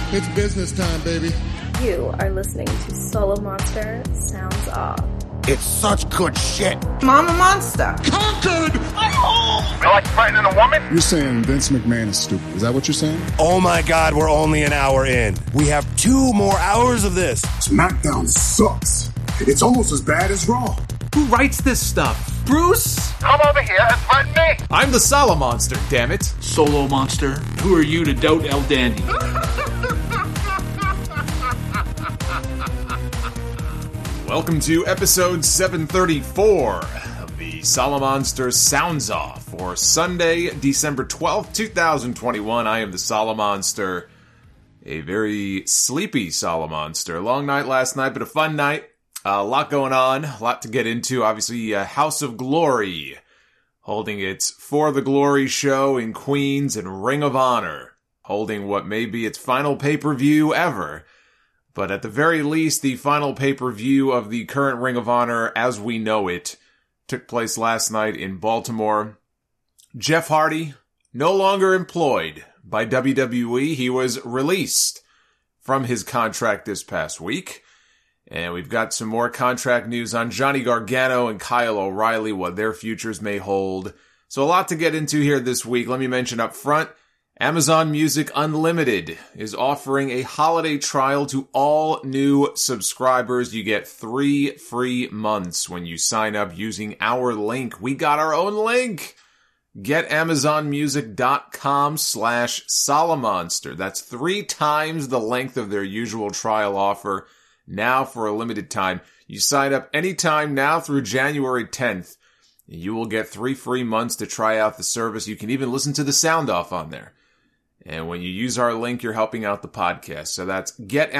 It's business time, baby. You are listening to Solo Monster Sounds Off. It's such good shit. Mama Monster. Conquered! I'm home! You like frightening a woman? You're saying Vince McMahon is stupid. Is that what you're saying? Oh my God, we're only an hour in. We have 2 more hours of this. SmackDown sucks. It's almost as bad as Raw. Who writes this stuff? Bruce? Come over here and threaten me? I'm the Solo Monster, damn it. Solo Monster, who are you to doubt El Dandy? Welcome to episode 734 of the Solo Monster Sounds Off for Sunday, December 12th, 2021. I am the Solo Monster, a very sleepy Solo Monster. Long night last night, but a fun night. A lot going on, a lot to get into. Obviously, House of Glory holding its For the Glory show in Queens, and Ring of Honor holding what may be its final pay-per-view ever. But at the very least, the final pay-per-view of the current Ring of Honor as we know it took place last night in Baltimore. Jeff Hardy, no longer employed by WWE. He was released from his contract this past week. And we've got some more contract news on Johnny Gargano and Kyle O'Reilly, what their futures may hold. So a lot to get into here this week. Let me mention up front, Amazon Music Unlimited is offering a holiday trial to all new subscribers. You get 3 free months when you sign up using our link. We got our own link. GetAmazonMusic.com/Solomonster. That's 3 times the length of their usual trial offer. Now for a limited time. You sign up anytime now through January 10th. You will get 3 free months to try out the service. You can even listen to the sound off on there. And when you use our link, you're helping out the podcast. So that's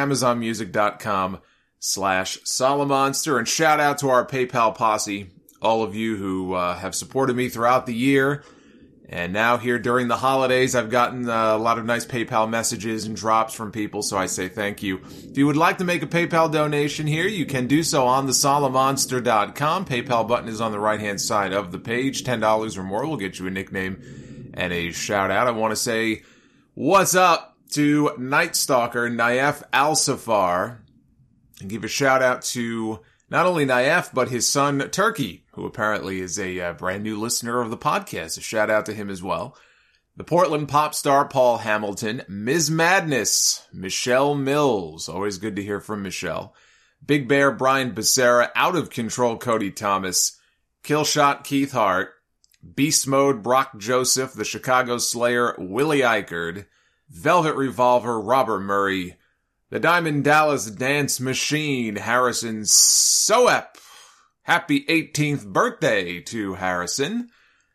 GetAmazonMusic.com/Solomonster. And shout out to our PayPal posse, all of you who have supported me throughout the year. And now here during the holidays, I've gotten a lot of nice PayPal messages and drops from people, so I say thank you. If you would like to make a PayPal donation here, you can do so on thesolomonster.com. PayPal button is on the right-hand side of the page. $10 or more will get you a nickname and a shout-out. I want to say what's up to Night Stalker Naif Al-Safar, and give a shout-out to not only Naif, but his son, Turkey, who apparently is a brand new listener of the podcast. A shout out to him as well. The Portland pop star, Paul Hamilton. Ms. Madness, Michelle Mills. Always good to hear from Michelle. Big Bear, Brian Becerra. Out of Control, Cody Thomas. Killshot, Keith Hart. Beast Mode, Brock Joseph. The Chicago Slayer, Willie Eichard. Velvet Revolver, Robert Murray. The Diamond Dallas Dance Machine, Harrison Soep. Happy 18th birthday to Harrison.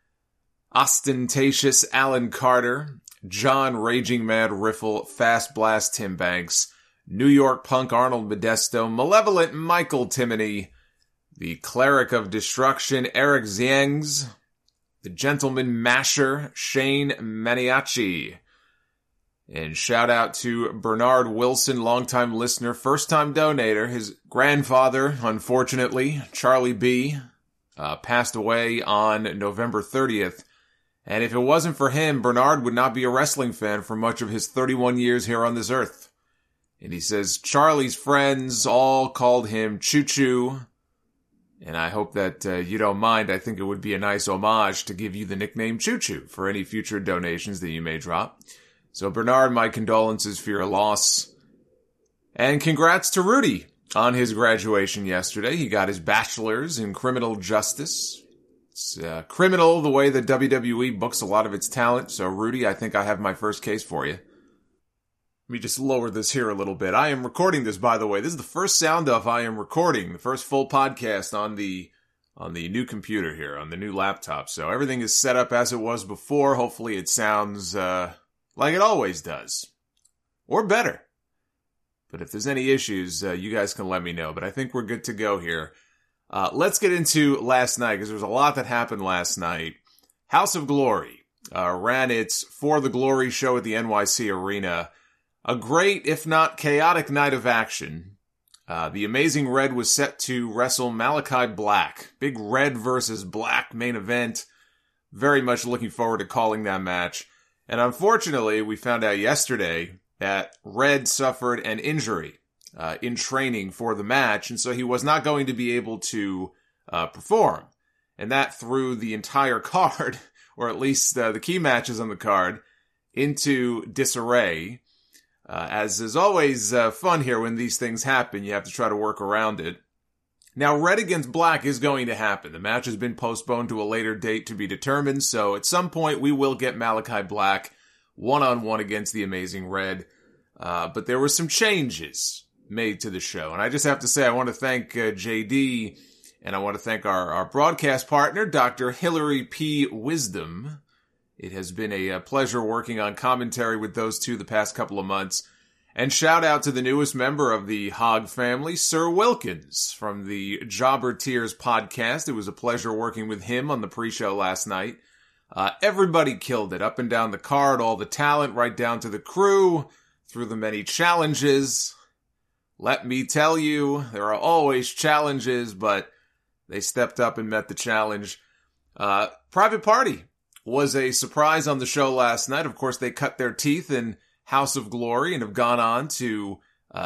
Ostentatious Alan Carter. John Raging Mad Riffle. Fast Blast Tim Banks. New York Punk Arnold Modesto. Malevolent Michael Timoney. The Cleric of Destruction, Eric Ziengs. The Gentleman Masher, Shane Maniaci. And shout out to Bernard Wilson, longtime listener, first-time donator. His grandfather, unfortunately, Charlie B., passed away on November 30th. And if it wasn't for him, Bernard would not be a wrestling fan for much of his 31 years here on this earth. And he says Charlie's friends all called him Choo Choo. And I hope that you don't mind. I think it would be a nice homage to give you the nickname Choo Choo for any future donations that you may drop. So Bernard, my condolences for your loss. And congrats to Rudy on his graduation yesterday. He got his bachelor's in criminal justice. It's criminal the way that WWE books a lot of its talent. So Rudy, I think I have my first case for you. Let me just lower this here a little bit. I am recording this, by the way. This is the first sound off I am recording. The first full podcast on the new computer here, on the new laptop. So everything is set up as it was before. Hopefully it sounds like it always does. Or better. But if there's any issues, you guys can let me know. But I think we're good to go here. Let's get into last night, because there was a lot that happened last night. House of Glory ran its For the Glory show at the NYC Arena. A great, if not chaotic, night of action. The Amazing Red was set to wrestle Malachi Black. Big Red versus Black main event. Very much looking forward to calling that match. And unfortunately, we found out yesterday that Red suffered an injury in training for the match, and so he was not going to be able to perform. And that threw the entire card, or at least the key matches on the card, into disarray. As is always fun here when these things happen, you have to try to work around it. Now, Red against Black is going to happen. The match has been postponed to a later date to be determined, so at some point we will get Malachi Black one-on-one against the Amazing Red. But there were some changes made to the show, and I just have to say I want to thank JD, and I want to thank our broadcast partner, Dr. Hillary P. Wisdom. It has been a pleasure working on commentary with those two the past couple of months. And shout out to the newest member of the Hog family, Sir Wilkins, from the Jobber Tears podcast. It was a pleasure working with him on the pre-show last night. Everybody killed it, up and down the card, all the talent, right down to the crew, through the many challenges. Let me tell you, there are always challenges, but they stepped up and met the challenge. Private Party was a surprise on the show last night. Of course, they cut their teeth in House of Glory and have gone on to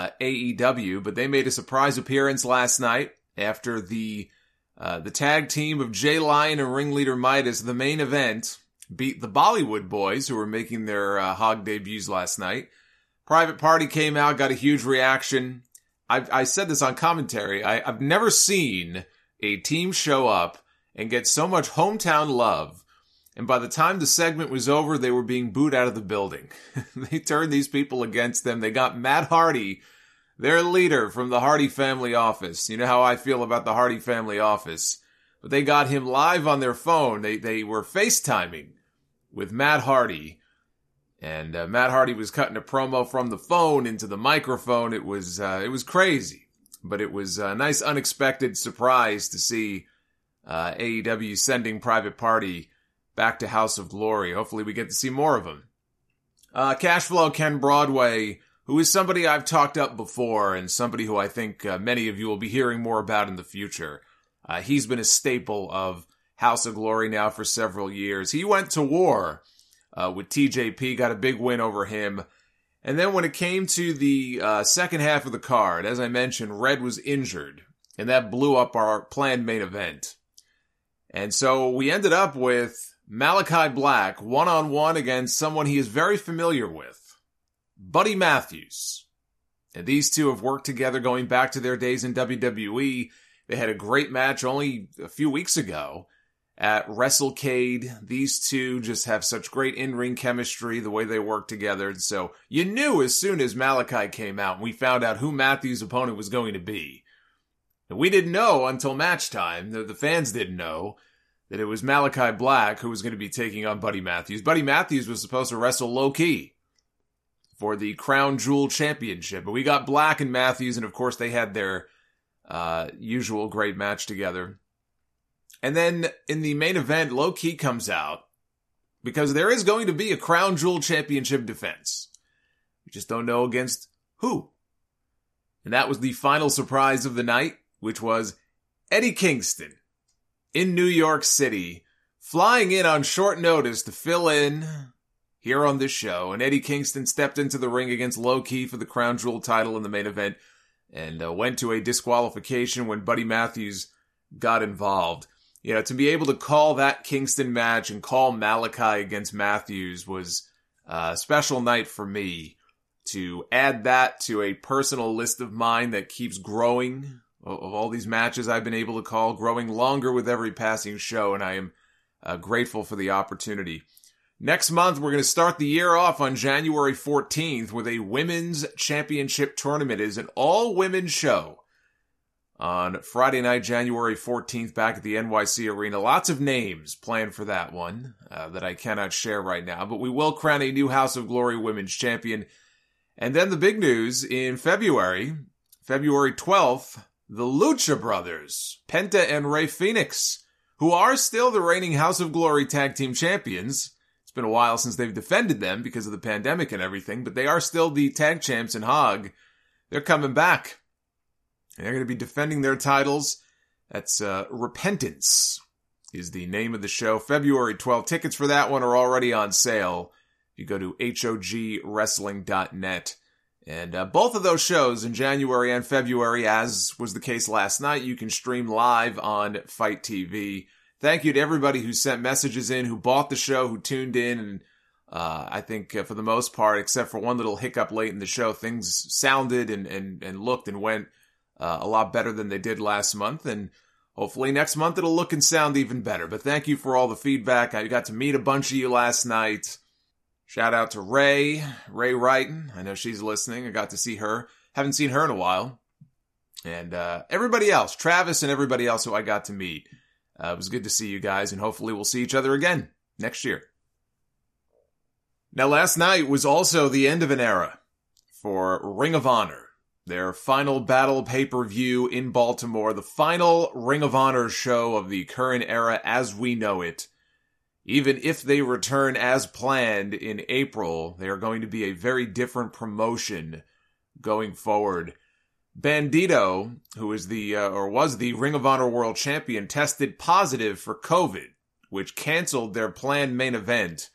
AEW, but they made a surprise appearance last night after the tag team of Jay Lyon and Ringleader Midas, the main event, beat the Bollywood Boys, who were making their Hog debuts last night. Private Party came out, got a huge reaction. I said this on commentary. I've never seen a team show up and get so much hometown love. And by the time the segment was over, they were being booed out of the building. They turned these people against them. They got Matt Hardy, their leader from the Hardy family office. You know how I feel about the Hardy family office. But they got him live on their phone. They were FaceTiming with Matt Hardy. And Matt Hardy was cutting a promo from the phone into the microphone. It was crazy. But it was a nice unexpected surprise to see AEW sending Private Party back to House of Glory. Hopefully we get to see more of him. Cashflow Ken Broadway, who is somebody I've talked up before and somebody who I think many of you will be hearing more about in the future. He's been a staple of House of Glory now for several years. He went to war with TJP, got a big win over him. And then when it came to the second half of the card, as I mentioned, Red was injured, and that blew up our planned main event. And so we ended up with Malachi Black one-on-one against someone he is very familiar with, Buddy Matthews. And these two have worked together going back to their days in WWE. They had a great match only a few weeks ago at WrestleCade. These two just have such great in-ring chemistry, the way they work together. And so you knew as soon as Malachi came out and we found out who Matthews' opponent was going to be. And we didn't know until match time, the fans didn't know, that it was Malachi Black who was going to be taking on Buddy Matthews. Buddy Matthews was supposed to wrestle low-key for the Crown Jewel Championship. But we got Black and Matthews, and of course they had their usual great match together. And then in the main event, Low Ki comes out because there is going to be a Crown Jewel Championship defense. We just don't know against who. And that was the final surprise of the night, which was Eddie Kingston in New York City, flying in on short notice to fill in here on this show. And Eddie Kingston stepped into the ring against Low Ki for the Crown Jewel title in the main event and went to a disqualification when Buddy Matthews got involved. You know, to be able to call that Kingston match and call Malachi against Matthews was a special night for me. To add that to a personal list of mine that keeps growing, of all these matches I've been able to call, growing longer with every passing show, and I am grateful for the opportunity. Next month, we're going to start the year off on January 14th with a Women's Championship Tournament. It is an all-women's show on Friday night, January 14th, back at the NYC Arena. Lots of names planned for that one that I cannot share right now, but we will crown a new House of Glory Women's Champion. And then the big news in February 12th, the Lucha Brothers, Penta and Rey Fenix, who are still the reigning House of Glory Tag Team Champions. It's been a while since they've defended them because of the pandemic and everything, but they are still the tag champs in Hog. They're coming back. They're going to be defending their titles. That's Repentance is the name of the show. February 12th. Tickets for that one are already on sale You go to hogwrestling.net. And both of those shows in January and February, as was the case last night, you can stream live on Fight TV. Thank you to everybody who sent messages in, who bought the show, who tuned in. And I think for the most part, except for one little hiccup late in the show, things sounded and looked and went a lot better than they did last month. And hopefully next month it'll look and sound even better. But thank you for all the feedback. I got to meet a bunch of you last night. Shout out to Ray Wrighton. I know she's listening. I got to see her. Haven't seen her in a while. And everybody else, Travis and everybody else who I got to meet. It was good to see you guys, and hopefully we'll see each other again next year. Now, last night was also the end of an era for Ring of Honor. Their Final Battle pay-per-view in Baltimore. The final Ring of Honor show of the current era as we know it. Even if they return as planned in April, they are going to be a very different promotion going forward. Bandito, who is was the Ring of Honor World Champion, tested positive for COVID, which canceled their planned main event.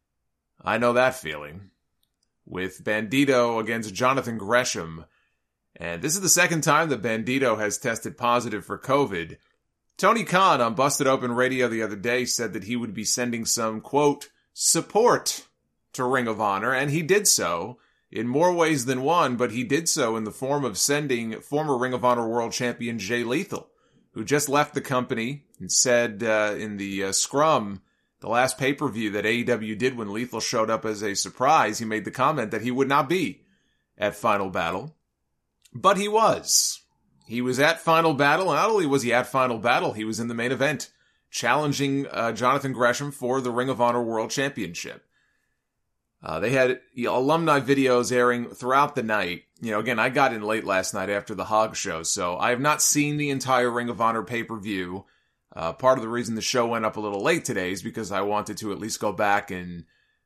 I know that feeling. With Bandito against Jonathan Gresham. And this is the second time that Bandito has tested positive for COVID. Tony Khan on Busted Open Radio the other day said that he would be sending some, quote, support to Ring of Honor, and he did so in more ways than one, but he did so in the form of sending former Ring of Honor World Champion Jay Lethal, who just left the company and said in the scrum, the last pay-per-view that AEW did when Lethal showed up as a surprise, he made the comment that he would not be at Final Battle, but he was. He was at Final Battle, and not only was he at Final Battle, he was in the main event, challenging Jonathan Gresham for the Ring of Honor World Championship. They had alumni videos airing throughout the night. Again, I got in late last night after the Hog show, so I have not seen the entire Ring of Honor pay-per-view. Part of the reason the show went up a little late today is because I wanted to at least go back and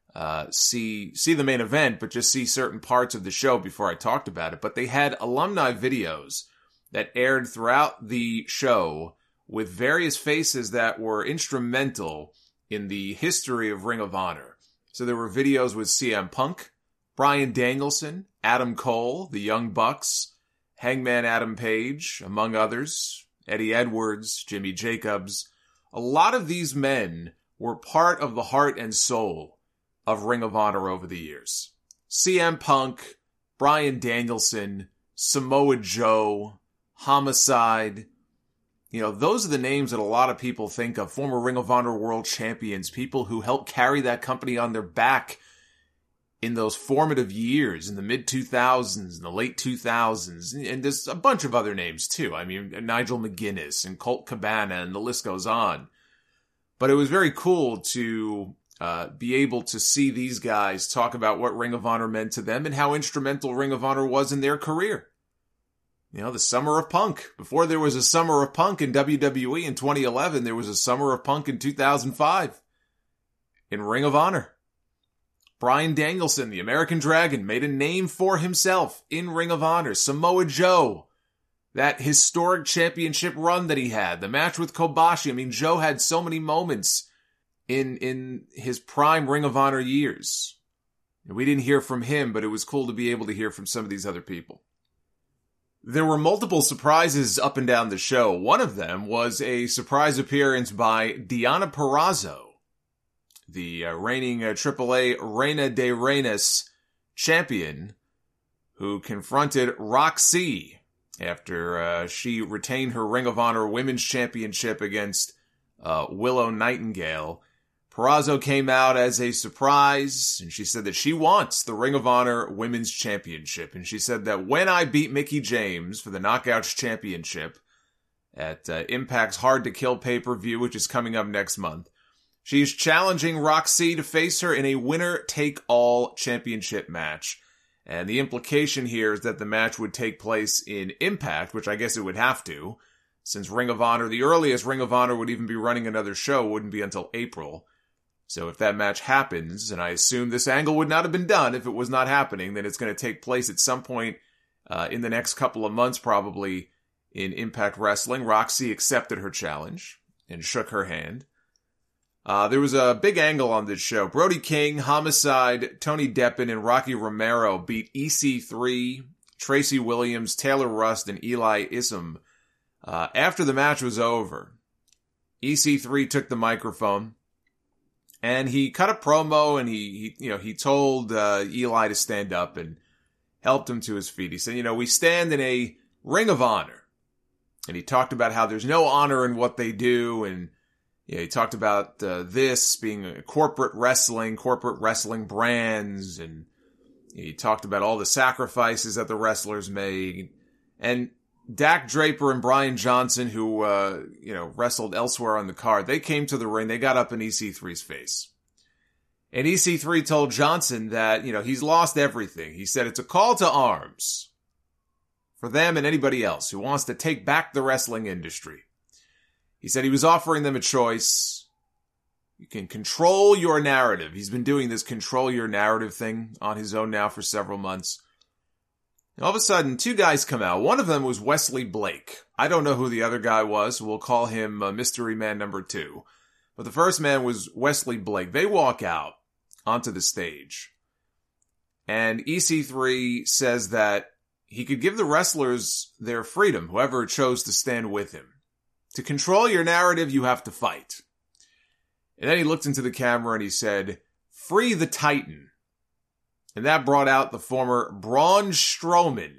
see the main event, but just see certain parts of the show before I talked about it. But they had alumni videos that aired throughout the show with various faces that were instrumental in the history of Ring of Honor. So there were videos with CM Punk, Bryan Danielson, Adam Cole, the Young Bucks, Hangman Adam Page, among others, Eddie Edwards, Jimmy Jacobs. A lot of these men were part of the heart and soul of Ring of Honor over the years. CM Punk, Bryan Danielson, Samoa Joe, Homicide. Those are the names that a lot of people think of. Former Ring of Honor World Champions, people who helped carry that company on their back in those formative years in the mid-2000s and the late 2000s. And there's a bunch of other names too. I mean, Nigel McGuinness and Colt Cabana, and the list goes on. But it was very cool to be able to see these guys talk about what Ring of Honor meant to them and how instrumental Ring of Honor was in their career. The Summer of Punk. Before there was a Summer of Punk in WWE in 2011, there was a Summer of Punk in 2005 in Ring of Honor. Bryan Danielson, the American Dragon, made a name for himself in Ring of Honor. Samoa Joe, that historic championship run that he had, the match with Kobashi. I mean, Joe had so many moments in his prime Ring of Honor years. We didn't hear from him, but it was cool to be able to hear from some of these other people. There were multiple surprises up and down the show. One of them was a surprise appearance by Deonna Purrazzo, the reigning AAA Reina de Reinas champion, who confronted Roxy after she retained her Ring of Honor Women's Championship against Willow Nightingale. Purrazzo came out as a surprise, and she said that she wants the Ring of Honor Women's Championship. And she said that when I beat Mickie James for the Knockouts Championship at Impact's Hard to Kill pay-per-view, which is coming up next month, she's challenging Roxy to face her in a winner-take-all championship match. And the implication here is that the match would take place in Impact, which I guess it would have to, since Ring of Honor, the earliest Ring of Honor would even be running another show, wouldn't be until April. So if that match happens, and I assume this angle would not have been done if it was not happening, then it's going to take place at some point in the next couple of months, probably in Impact Wrestling. Roxy accepted her challenge and shook her hand. There was a big angle on this show. Brody King, Homicide, Tony Deppen, and Rocky Romero beat EC3, Tracy Williams, Taylor Rust, and Eli Isom. After the match was over, EC3 took the microphone and he cut a promo, and he told Eli to stand up and helped him to his feet. He said, we stand in a ring of honor. And he talked about how there's no honor in what they do, and he talked about this being a corporate wrestling brands, and he talked about all the sacrifices that the wrestlers made. And Dak Draper and Brian Johnson, who, wrestled elsewhere on the card, they came to the ring, they got up in EC3's face. And EC3 told Johnson that, he's lost everything. He said it's a call to arms for them and anybody else who wants to take back the wrestling industry. He said he was offering them a choice. You can control your narrative. He's been doing this control your narrative thing on his own now for several months. And all of a sudden, two guys come out. One of them was Wesley Blake. I don't know who the other guy was, so we'll call him Mystery Man number 2. But the first man was Wesley Blake. They walk out onto the stage. And EC3 says that he could give the wrestlers their freedom, whoever chose to stand with him. To control your narrative, you have to fight. And then he looked into the camera and he said, "Free the Titan." And that brought out the former Braun Strowman,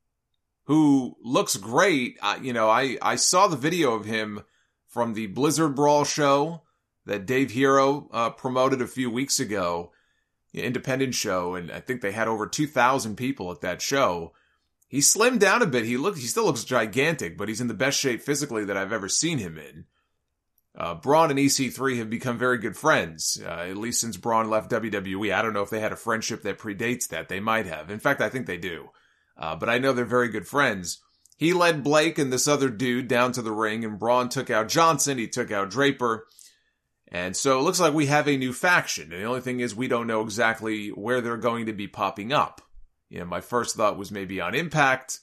who looks great. I saw the video of him from the Blizzard Brawl show that Dave Hero promoted a few weeks ago, independent show, and I think they had over 2,000 people at that show. He slimmed down a bit. He still looks gigantic, but he's in the best shape physically that I've ever seen him in. Braun and EC3 have become very good friends, at least since Braun left WWE. I don't know if they had a friendship that predates that. They might have. In fact, I think they do. But I know they're very good friends. He led Blake and this other dude down to the ring, and Braun took out Johnson. He took out Draper. And so it looks like we have a new faction. And the only thing is we don't know exactly where they're going to be popping up. My first thought was maybe on Impact.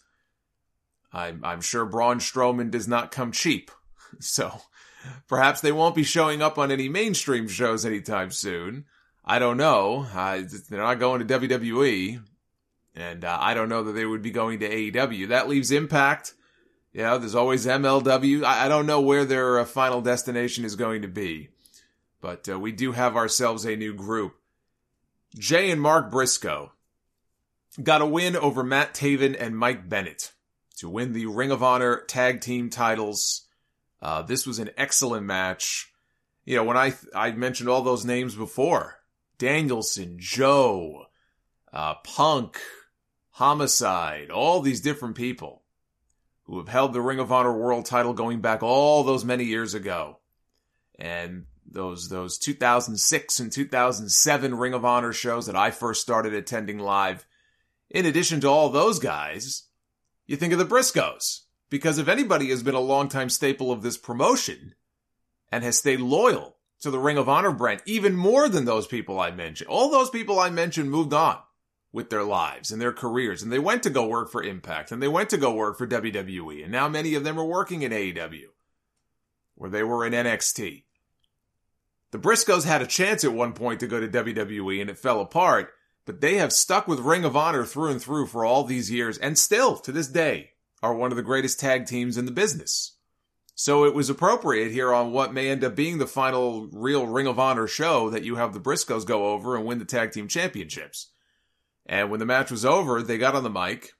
I'm sure Braun Strowman does not come cheap. So perhaps they won't be showing up on any mainstream shows anytime soon. I don't know. They're not going to WWE. And I don't know that they would be going to AEW. That leaves Impact. There's always MLW. I don't know where their final destination is going to be. But we do have ourselves a new group. Jay and Mark Briscoe got a win over Matt Taven and Mike Bennett to win the Ring of Honor tag team titles. This was an excellent match. When I mentioned all those names before, Danielson, Joe, Punk, Homicide, all these different people who have held the Ring of Honor world title going back all those many years ago. And those 2006 and 2007 Ring of Honor shows that I first started attending live. In addition to all those guys, you think of the Briscoes. Because if anybody has been a longtime staple of this promotion and has stayed loyal to the Ring of Honor brand, even more than those people I mentioned, all those people I mentioned moved on with their lives and their careers, and they went to go work for Impact, and they went to go work for WWE, and now many of them are working in AEW, where they were in NXT. The Briscoes had a chance at one point to go to WWE, and it fell apart, but they have stuck with Ring of Honor through and through for all these years, and still, to this day, are one of the greatest tag teams in the business. So it was appropriate here on what may end up being the final real Ring of Honor show that you have the Briscoes go over and win the tag team championships. And when the match was over, they got on the mic,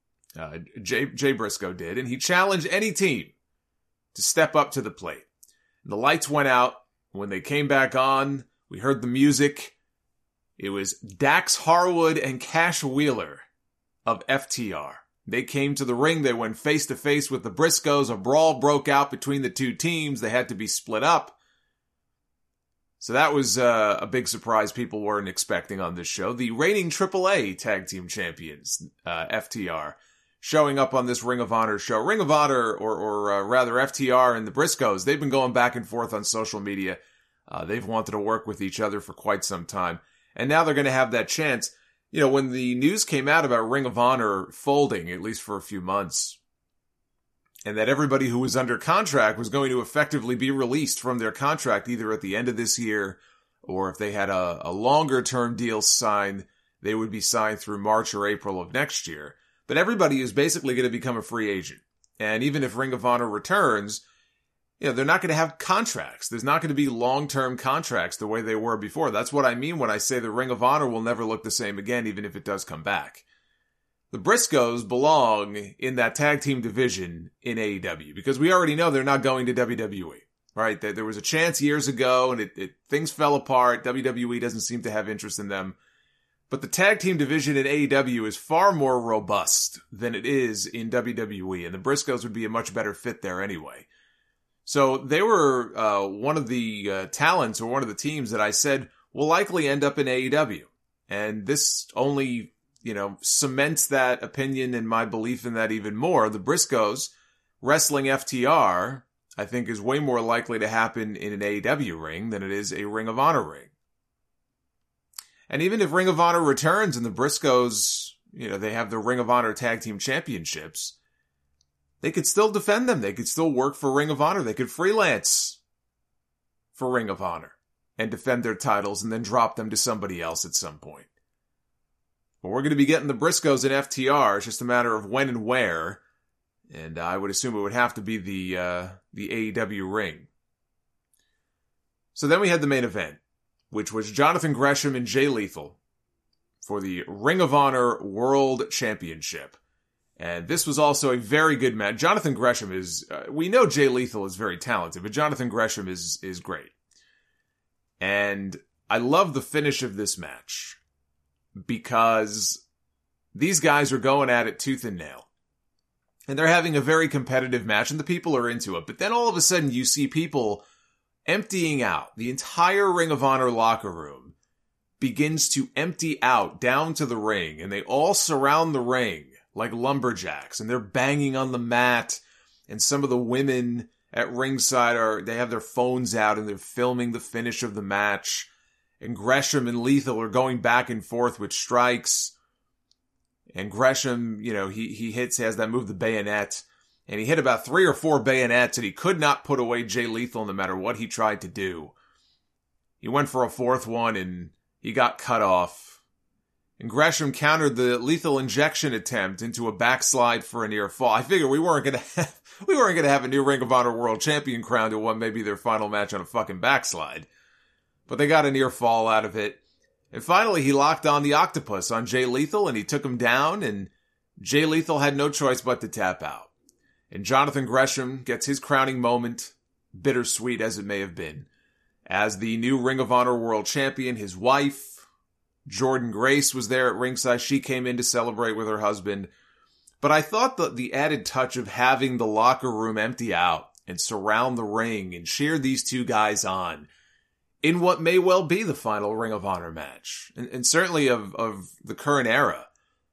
Jay Briscoe did, and he challenged any team to step up to the plate. And the lights went out. When they came back on, we heard the music. It was Dax Harwood and Cash Wheeler of FTR. They came to the ring. They went face to face with the Briscoes. A brawl broke out between the two teams. They had to be split up. So that was a big surprise people weren't expecting on this show. The reigning AAA tag team champions, FTR, showing up on this Ring of Honor show. Ring of Honor, or rather FTR and the Briscoes, they've been going back and forth on social media. They've wanted to work with each other for quite some time. And now they're going to have that chance. When the news came out about Ring of Honor folding, at least for a few months, and that everybody who was under contract was going to effectively be released from their contract either at the end of this year, or if they had a longer term deal signed, they would be signed through March or April of next year. But everybody is basically going to become a free agent. And even if Ring of Honor returns, they're not going to have contracts. There's not going to be long-term contracts the way they were before. That's what I mean when I say the Ring of Honor will never look the same again, even if it does come back. The Briscoes belong in that tag team division in AEW because we already know they're not going to WWE, right? There was a chance years ago and things fell apart. WWE doesn't seem to have interest in them. But the tag team division in AEW is far more robust than it is in WWE, and the Briscoes would be a much better fit there anyway. So they were one of the talents or one of the teams that I said will likely end up in AEW. And this only, cements that opinion and my belief in that even more. The Briscoes wrestling FTR, I think, is way more likely to happen in an AEW ring than it is a Ring of Honor ring. And even if Ring of Honor returns and the Briscoes, they have the Ring of Honor Tag Team Championships, they could still defend them. They could still work for Ring of Honor. They could freelance for Ring of Honor and defend their titles and then drop them to somebody else at some point. But we're going to be getting the Briscoes in FTR. It's just a matter of when and where. And I would assume it would have to be the AEW ring. So then we had the main event, which was Jonathan Gresham and Jay Lethal for the Ring of Honor World Championship. And this was also a very good match. Jonathan Gresham is, we know Jay Lethal is very talented, but Jonathan Gresham is great. And I love the finish of this match because these guys are going at it tooth and nail. And they're having a very competitive match and the people are into it. But then all of a sudden you see people emptying out. The entire Ring of Honor locker room begins to empty out down to the ring, and they all surround the ring like lumberjacks, and they're banging on the mat, and some of the women at ringside they have their phones out and they're filming the finish of the match, and Gresham and Lethal are going back and forth with strikes, and Gresham, he has that move, the bayonet, and he hit about 3 or 4 bayonets, and he could not put away Jay Lethal no matter what he tried to do. He went for a 4th one, and he got cut off. And Gresham countered the Lethal injection attempt into a backslide for a near fall. I figured we weren't gonna have a new Ring of Honor World Champion crowned at what may be their final match on a fucking backslide. But they got a near fall out of it. And finally, he locked on the octopus on Jay Lethal, and he took him down, and Jay Lethal had no choice but to tap out. And Jonathan Gresham gets his crowning moment, bittersweet as it may have been, as the new Ring of Honor World Champion. His wife, Jordynne Grace, was there at ringside. She came in to celebrate with her husband. But I thought that the added touch of having the locker room empty out and surround the ring and cheer these two guys on in what may well be the final Ring of Honor match, and certainly of the current era,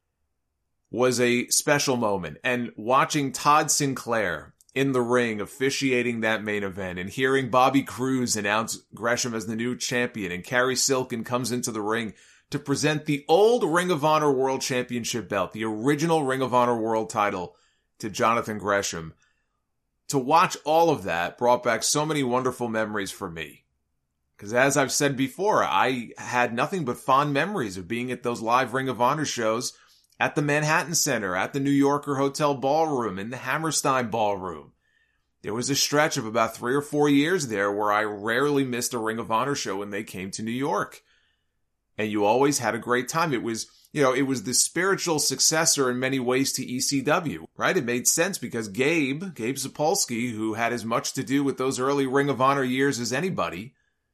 was a special moment. And watching Todd Sinclair in the ring officiating that main event and hearing Bobby Cruz announce Gresham as the new champion, and Carrie Silkin comes into the ring to present the old Ring of Honor World Championship belt, the original Ring of Honor World title, to Jonathan Gresham. To watch all of that brought back so many wonderful memories for me. Because as I've said before, I had nothing but fond memories of being at those live Ring of Honor shows at the Manhattan Center, at the New Yorker Hotel Ballroom, in the Hammerstein Ballroom. There was a stretch of about 3 or 4 years there where I rarely missed a Ring of Honor show when they came to New York. And you always had a great time. It was, it was the spiritual successor in many ways to ECW, right? It made sense because Gabe Sapolsky, who had as much to do with those early Ring of Honor years as anybody,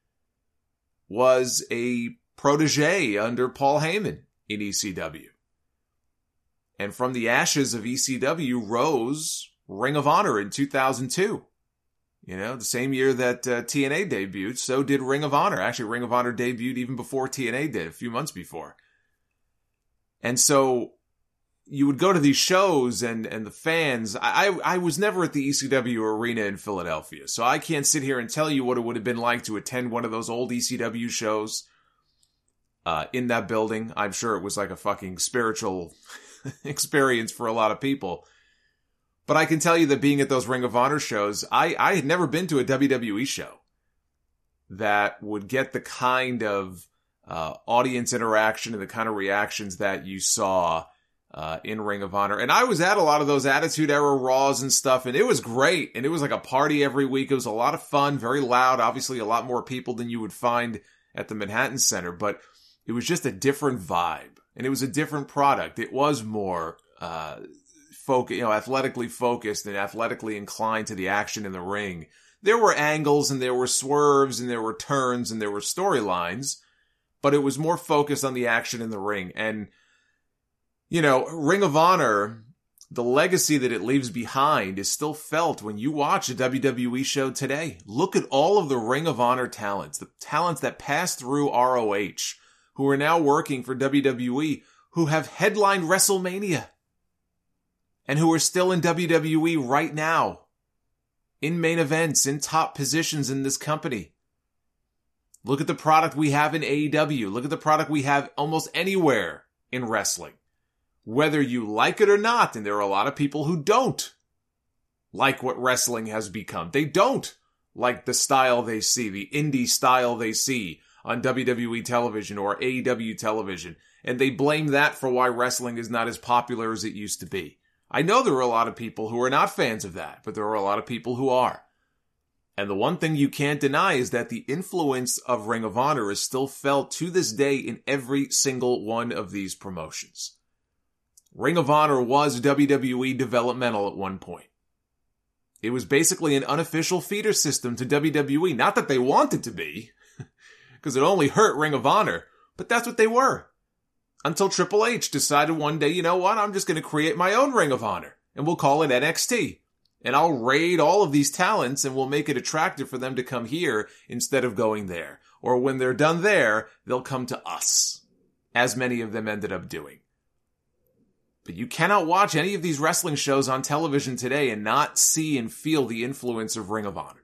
was a protege under Paul Heyman in ECW. And from the ashes of ECW rose Ring of Honor in 2002. The same year that TNA debuted, so did Ring of Honor. Actually, Ring of Honor debuted even before TNA did, a few months before. And so you would go to these shows and the fans. I was never at the ECW arena in Philadelphia, so I can't sit here and tell you what it would have been like to attend one of those old ECW shows in that building. I'm sure it was like a fucking spiritual experience for a lot of people. But I can tell you that being at those Ring of Honor shows, I had never been to a WWE show that would get the kind of audience interaction and the kind of reactions that you saw in Ring of Honor. And I was at a lot of those Attitude Era Raws and stuff, and it was great. And it was like a party every week. It was a lot of fun, very loud, obviously a lot more people than you would find at the Manhattan Center, but it was just a different vibe. And it was a different product. It was more athletically focused and athletically inclined to the action in the ring. There were angles and there were swerves and there were turns and there were storylines, but it was more focused on the action in the ring. And, Ring of Honor, the legacy that it leaves behind is still felt when you watch a WWE show today. Look at all of the Ring of Honor talents, the talents that passed through ROH, who are now working for WWE, who have headlined WrestleMania, and who are still in WWE right now, in main events, in top positions in this company. Look at the product we have in AEW. Look at the product we have almost anywhere in wrestling. Whether you like it or not, and there are a lot of people who don't like what wrestling has become. They don't like the style they see, the indie style they see on WWE television or AEW television, and they blame that for why wrestling is not as popular as it used to be. I know there are a lot of people who are not fans of that, but there are a lot of people who are. And the one thing you can't deny is that the influence of Ring of Honor is still felt to this day in every single one of these promotions. Ring of Honor was WWE developmental at one point. It was basically an unofficial feeder system to WWE. Not that they wanted to be, because it only hurt Ring of Honor, but that's what they were. Until Triple H decided one day, you know what, I'm just going to create my own Ring of Honor, and we'll call it NXT. And I'll raid all of these talents, and we'll make it attractive for them to come here instead of going there. Or when they're done there, they'll come to us, as many of them ended up doing. But you cannot watch any of these wrestling shows on television today and not see and feel the influence of Ring of Honor.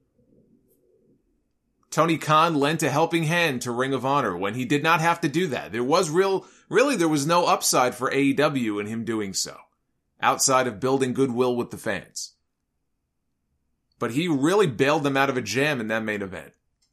Tony Khan lent a helping hand to Ring of Honor when he did not have to do that. There was there was no upside for AEW in him doing so, outside of building goodwill with the fans. But he really bailed them out of a jam in that main event.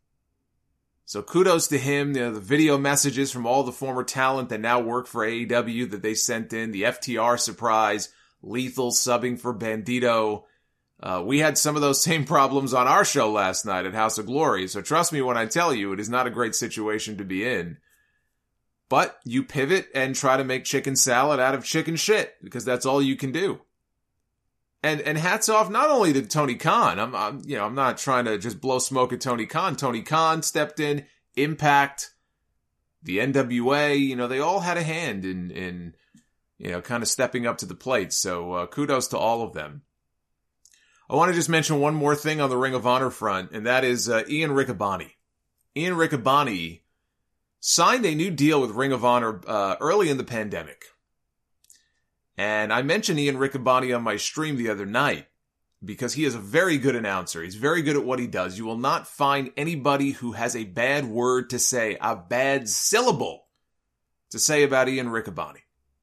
So kudos to him. The video messages from all the former talent that now work for AEW that they sent in, the FTR surprise, Lethal subbing for Bandito. We had some of those same problems on our show last night at House of Glory, so trust me when I tell you, it is not a great situation to be in. But you pivot and try to make chicken salad out of chicken shit, because that's all you can do. And hats off not only to Tony Khan. I'm not trying to just blow smoke at Tony Khan. Tony Khan stepped in, Impact, the NWA, they all had a hand in kind of stepping up to the plate. So kudos to all of them. I want to just mention one more thing on the Ring of Honor front, and that is Ian Riccaboni. Ian Riccaboni signed a new deal with Ring of Honor early in the pandemic. And I mentioned Ian Riccaboni on my stream the other night because he is a very good announcer. He's very good at what he does. You will not find anybody who has a bad word to say, a bad syllable to say about Ian Riccaboni.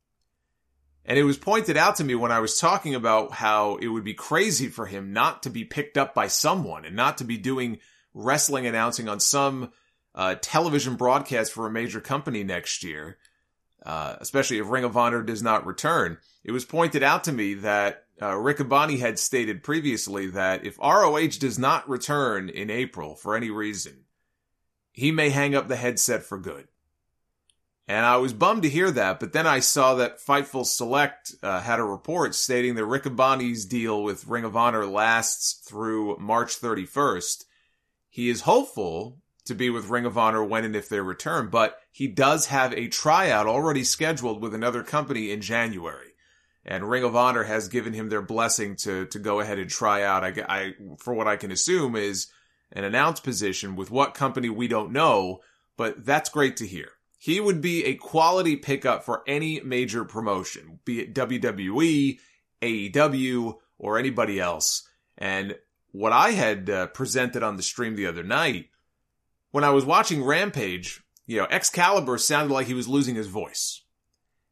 And it was pointed out to me when I was talking about how it would be crazy for him not to be picked up by someone and not to be doing wrestling announcing on some television broadcast for a major company next year, especially if Ring of Honor does not return. It was pointed out to me that Riccaboni had stated previously that if ROH does not return in April for any reason, he may hang up the headset for good. And I was bummed to hear that, but then I saw that Fightful Select had a report stating that Riccaboni's deal with Ring of Honor lasts through March 31st. He is hopeful to be with Ring of Honor when and if they return, but he does have a tryout already scheduled with another company in January. And Ring of Honor has given him their blessing to go ahead and try out, I for what I can assume is an announced position with what company we don't know, but that's great to hear. He would be a quality pickup for any major promotion, be it WWE, AEW, or anybody else. And what I had presented on the stream the other night, when I was watching Rampage, Excalibur sounded like he was losing his voice.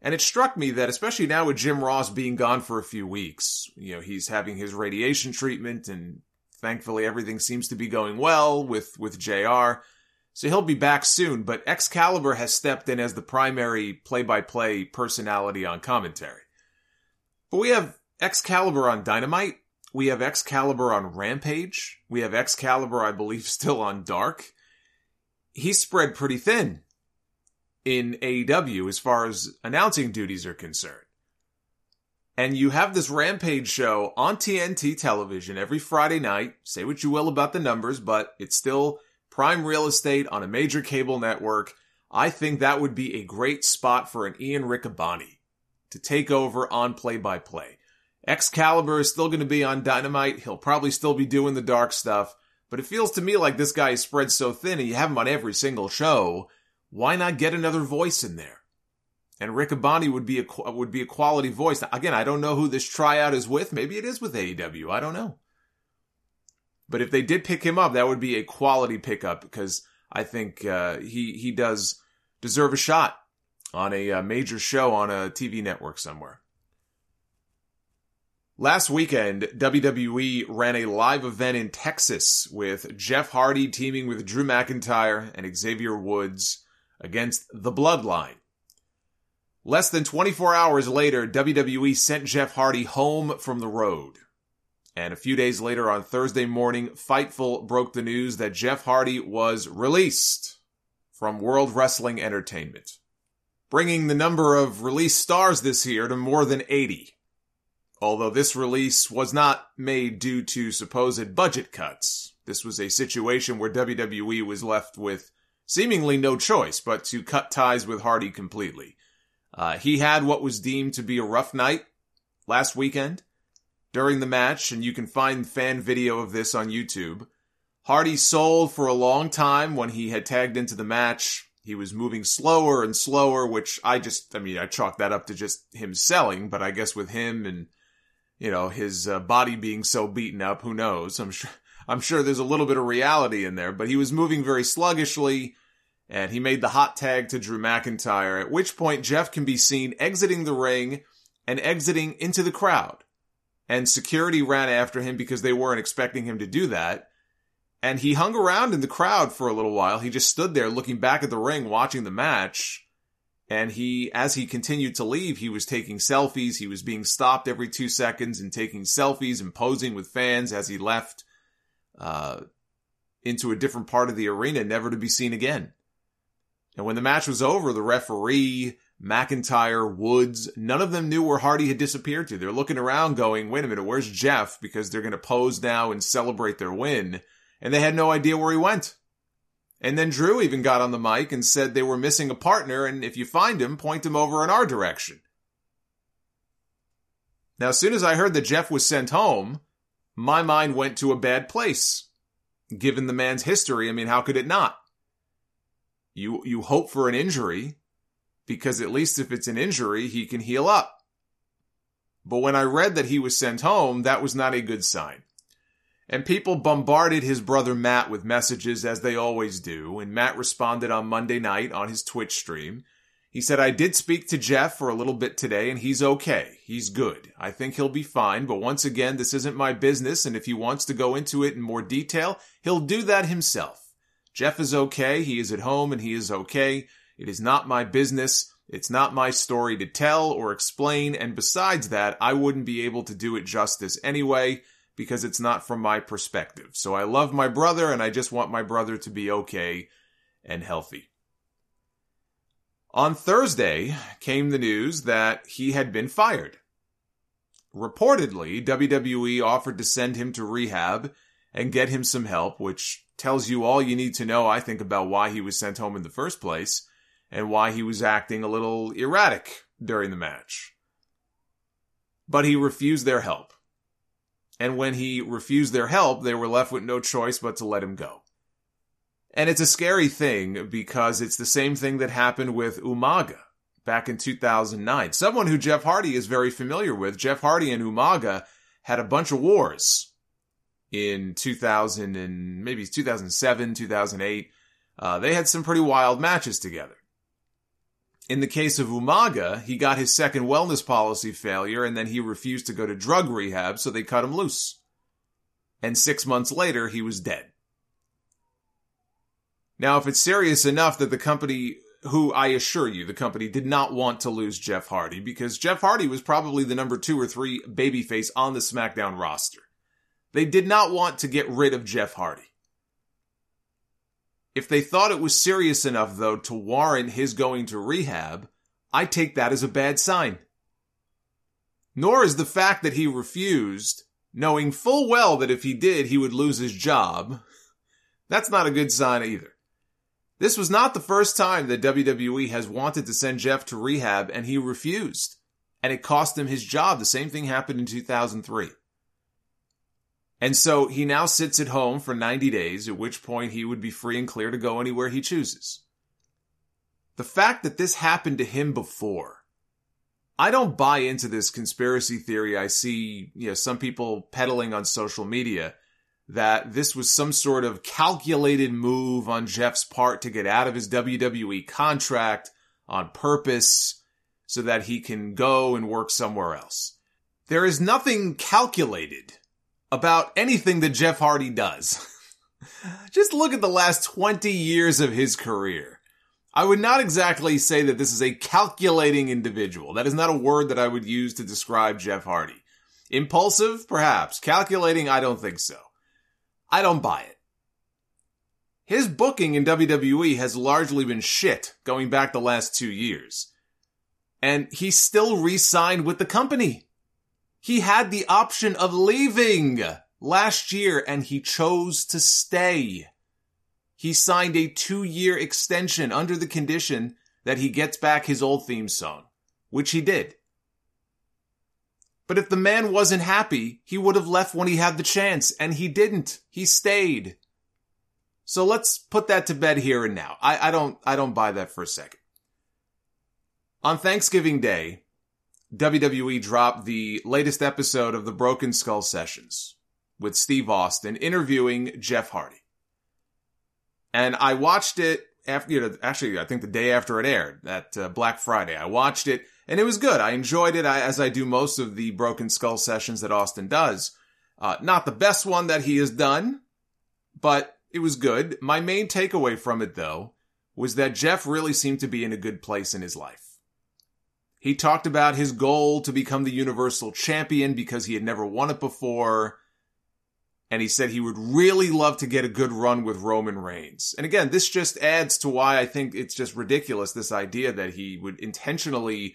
And it struck me that, especially now with Jim Ross being gone for a few weeks, he's having his radiation treatment, and thankfully everything seems to be going well with JR. So he'll be back soon, but Excalibur has stepped in as the primary play-by-play personality on commentary. But we have Excalibur on Dynamite. We have Excalibur on Rampage. We have Excalibur, I believe, still on Dark. He's spread pretty thin in AEW as far as announcing duties are concerned. And you have this Rampage show on TNT television every Friday night. Say what you will about the numbers, but it's still prime real estate on a major cable network. I think that would be a great spot for an Ian Riccaboni to take over on play-by-play. Excalibur is still going to be on Dynamite. He'll probably still be doing the dark stuff. But it feels to me like this guy is spread so thin and you have him on every single show. Why not get another voice in there? And Riccaboni would be a quality voice. Now, again, I don't know who this tryout is with. Maybe it is with AEW. I don't know. But if they did pick him up, that would be a quality pickup because I think he does deserve a shot on a major show on a TV network somewhere. Last weekend, WWE ran a live event in Texas with Jeff Hardy teaming with Drew McIntyre and Xavier Woods against The Bloodline. Less than 24 hours later, WWE sent Jeff Hardy home from the road. And a few days later on Thursday morning, Fightful broke the news that Jeff Hardy was released from World Wrestling Entertainment, bringing the number of released stars this year to more than 80. Although this release was not made due to supposed budget cuts. This was a situation where WWE was left with seemingly no choice but to cut ties with Hardy completely. He had what was deemed to be a rough night last weekend during the match, and you can find fan video of this on YouTube. Hardy sold for a long time when he had tagged into the match. He was moving slower and slower, which I chalked that up to just him selling, but I guess with him and his body being so beaten up, who knows? I'm sure there's a little bit of reality in there, but he was moving very sluggishly, and he made the hot tag to Drew McIntyre, at which point Jeff can be seen exiting the ring and exiting into the crowd. And security ran after him because they weren't expecting him to do that. And he hung around in the crowd for a little while. He just stood there looking back at the ring, watching the match. And as he continued to leave, he was taking selfies. He was being stopped every 2 seconds and taking selfies and posing with fans as he left into a different part of the arena, never to be seen again. And when the match was over, the referee, McIntyre, Woods, none of them knew where Hardy had disappeared to. They're looking around going, wait a minute, where's Jeff? Because they're going to pose now and celebrate their win. And they had no idea where he went. And then Drew even got on the mic and said they were missing a partner, and if you find him, point him over in our direction. Now, as soon as I heard that Jeff was sent home, my mind went to a bad place. Given the man's history, how could it not? You hope for an injury, because at least if it's an injury, he can heal up. But when I read that he was sent home, that was not a good sign. And people bombarded his brother Matt with messages, as they always do, and Matt responded on Monday night on his Twitch stream. He said, I did speak to Jeff for a little bit today, and he's okay. He's good. I think he'll be fine, but once again, this isn't my business, and if he wants to go into it in more detail, he'll do that himself. Jeff is okay, he is at home, and he is okay. It is not my business. It's not my story to tell or explain, and besides that, I wouldn't be able to do it justice anyway, because it's not from my perspective. So I love my brother, and I just want my brother to be okay and healthy. On Thursday came the news that he had been fired. Reportedly, WWE offered to send him to rehab and get him some help, which tells you all you need to know, I think, about why he was sent home in the first place and why he was acting a little erratic during the match. But he refused their help. And when he refused their help, they were left with no choice but to let him go. And it's a scary thing because it's the same thing that happened with Umaga back in 2009. Someone who Jeff Hardy is very familiar with. Jeff Hardy and Umaga had a bunch of wars in 2000 and maybe 2007, 2008. They had some pretty wild matches together. In the case of Umaga, he got his second wellness policy failure and then he refused to go to drug rehab, so they cut him loose. And 6 months later, he was dead. Now, if it's serious enough that the company, who I assure you, the company did not want to lose Jeff Hardy, because Jeff Hardy was probably the number 2 or 3 babyface on the SmackDown roster. They did not want to get rid of Jeff Hardy. If they thought it was serious enough, though, to warrant his going to rehab, I take that as a bad sign. Nor is the fact that he refused, knowing full well that if he did, he would lose his job, that's not a good sign either. This was not the first time that WWE has wanted to send Jeff to rehab and he refused. And it cost him his job. The same thing happened in 2003. And so he now sits at home for 90 days, at which point he would be free and clear to go anywhere he chooses. The fact that this happened to him before, I don't buy into this conspiracy theory I see, some people peddling on social media, that this was some sort of calculated move on Jeff's part to get out of his WWE contract on purpose so that he can go and work somewhere else. There is nothing calculated about anything that Jeff Hardy does. Just look at the last 20 years of his career. I would not exactly say that this is a calculating individual. That is not a word that I would use to describe Jeff Hardy. Impulsive? Perhaps. Calculating? I don't think so. I don't buy it. His booking in WWE has largely been shit going back the last 2 years. And he still re-signed with the company. He had the option of leaving last year and he chose to stay. He signed a 2-year extension under the condition that he gets back his old theme song, which he did. But if the man wasn't happy, he would have left when he had the chance, and he didn't. He stayed. So let's put that to bed here and now. I don't buy that for a second. On Thanksgiving Day, WWE dropped the latest episode of the Broken Skull Sessions with Steve Austin interviewing Jeff Hardy. And I watched it after, actually, I think the day after it aired, that Black Friday. I watched it. And it was good. I enjoyed it, as I do most of the Broken Skull Sessions that Austin does. Not the best one that he has done, but it was good. My main takeaway from it, though, was that Jeff really seemed to be in a good place in his life. He talked about his goal to become the Universal Champion because he had never won it before. And he said he would really love to get a good run with Roman Reigns. And again, this just adds to why I think it's just ridiculous, this idea that he would intentionally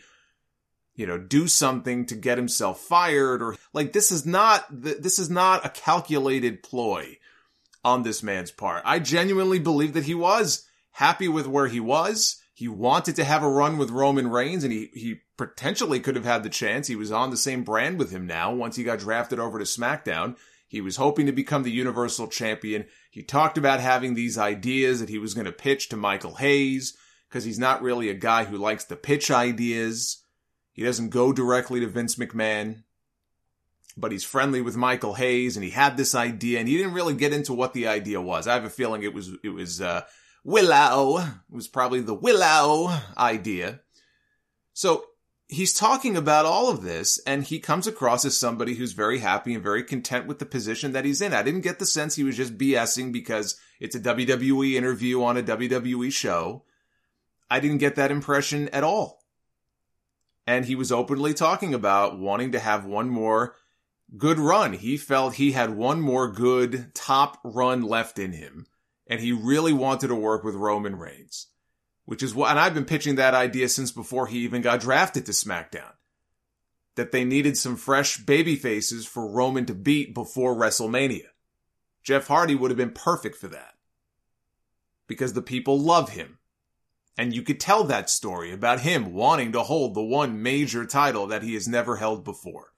do something to get himself fired, or this is not a calculated ploy on this man's part. I genuinely believe that he was happy with where he was. He wanted to have a run with Roman Reigns, and he potentially could have had the chance. He was on the same brand with him now once he got drafted over to SmackDown. He was hoping to become the Universal Champion. He talked about having these ideas that he was going to pitch to Michael Hayes, because he's not really a guy who likes to pitch ideas. He doesn't go directly to Vince McMahon, but he's friendly with Michael Hayes, and he had this idea, and he didn't really get into what the idea was. I have a feeling it was Willow. It was probably the Willow idea. So he's talking about all of this, and he comes across as somebody who's very happy and very content with the position that he's in. I didn't get the sense he was just BSing because it's a WWE interview on a WWE show. I didn't get that impression at all. And he was openly talking about wanting to have one more good run. He felt he had one more good top run left in him. And he really wanted to work with Roman Reigns. Which is what, and I've been pitching that idea since before he even got drafted to SmackDown. That they needed some fresh baby faces for Roman to beat before WrestleMania. Jeff Hardy would have been perfect for that. Because the people love him. And you could tell that story about him wanting to hold the one major title that he has never held before.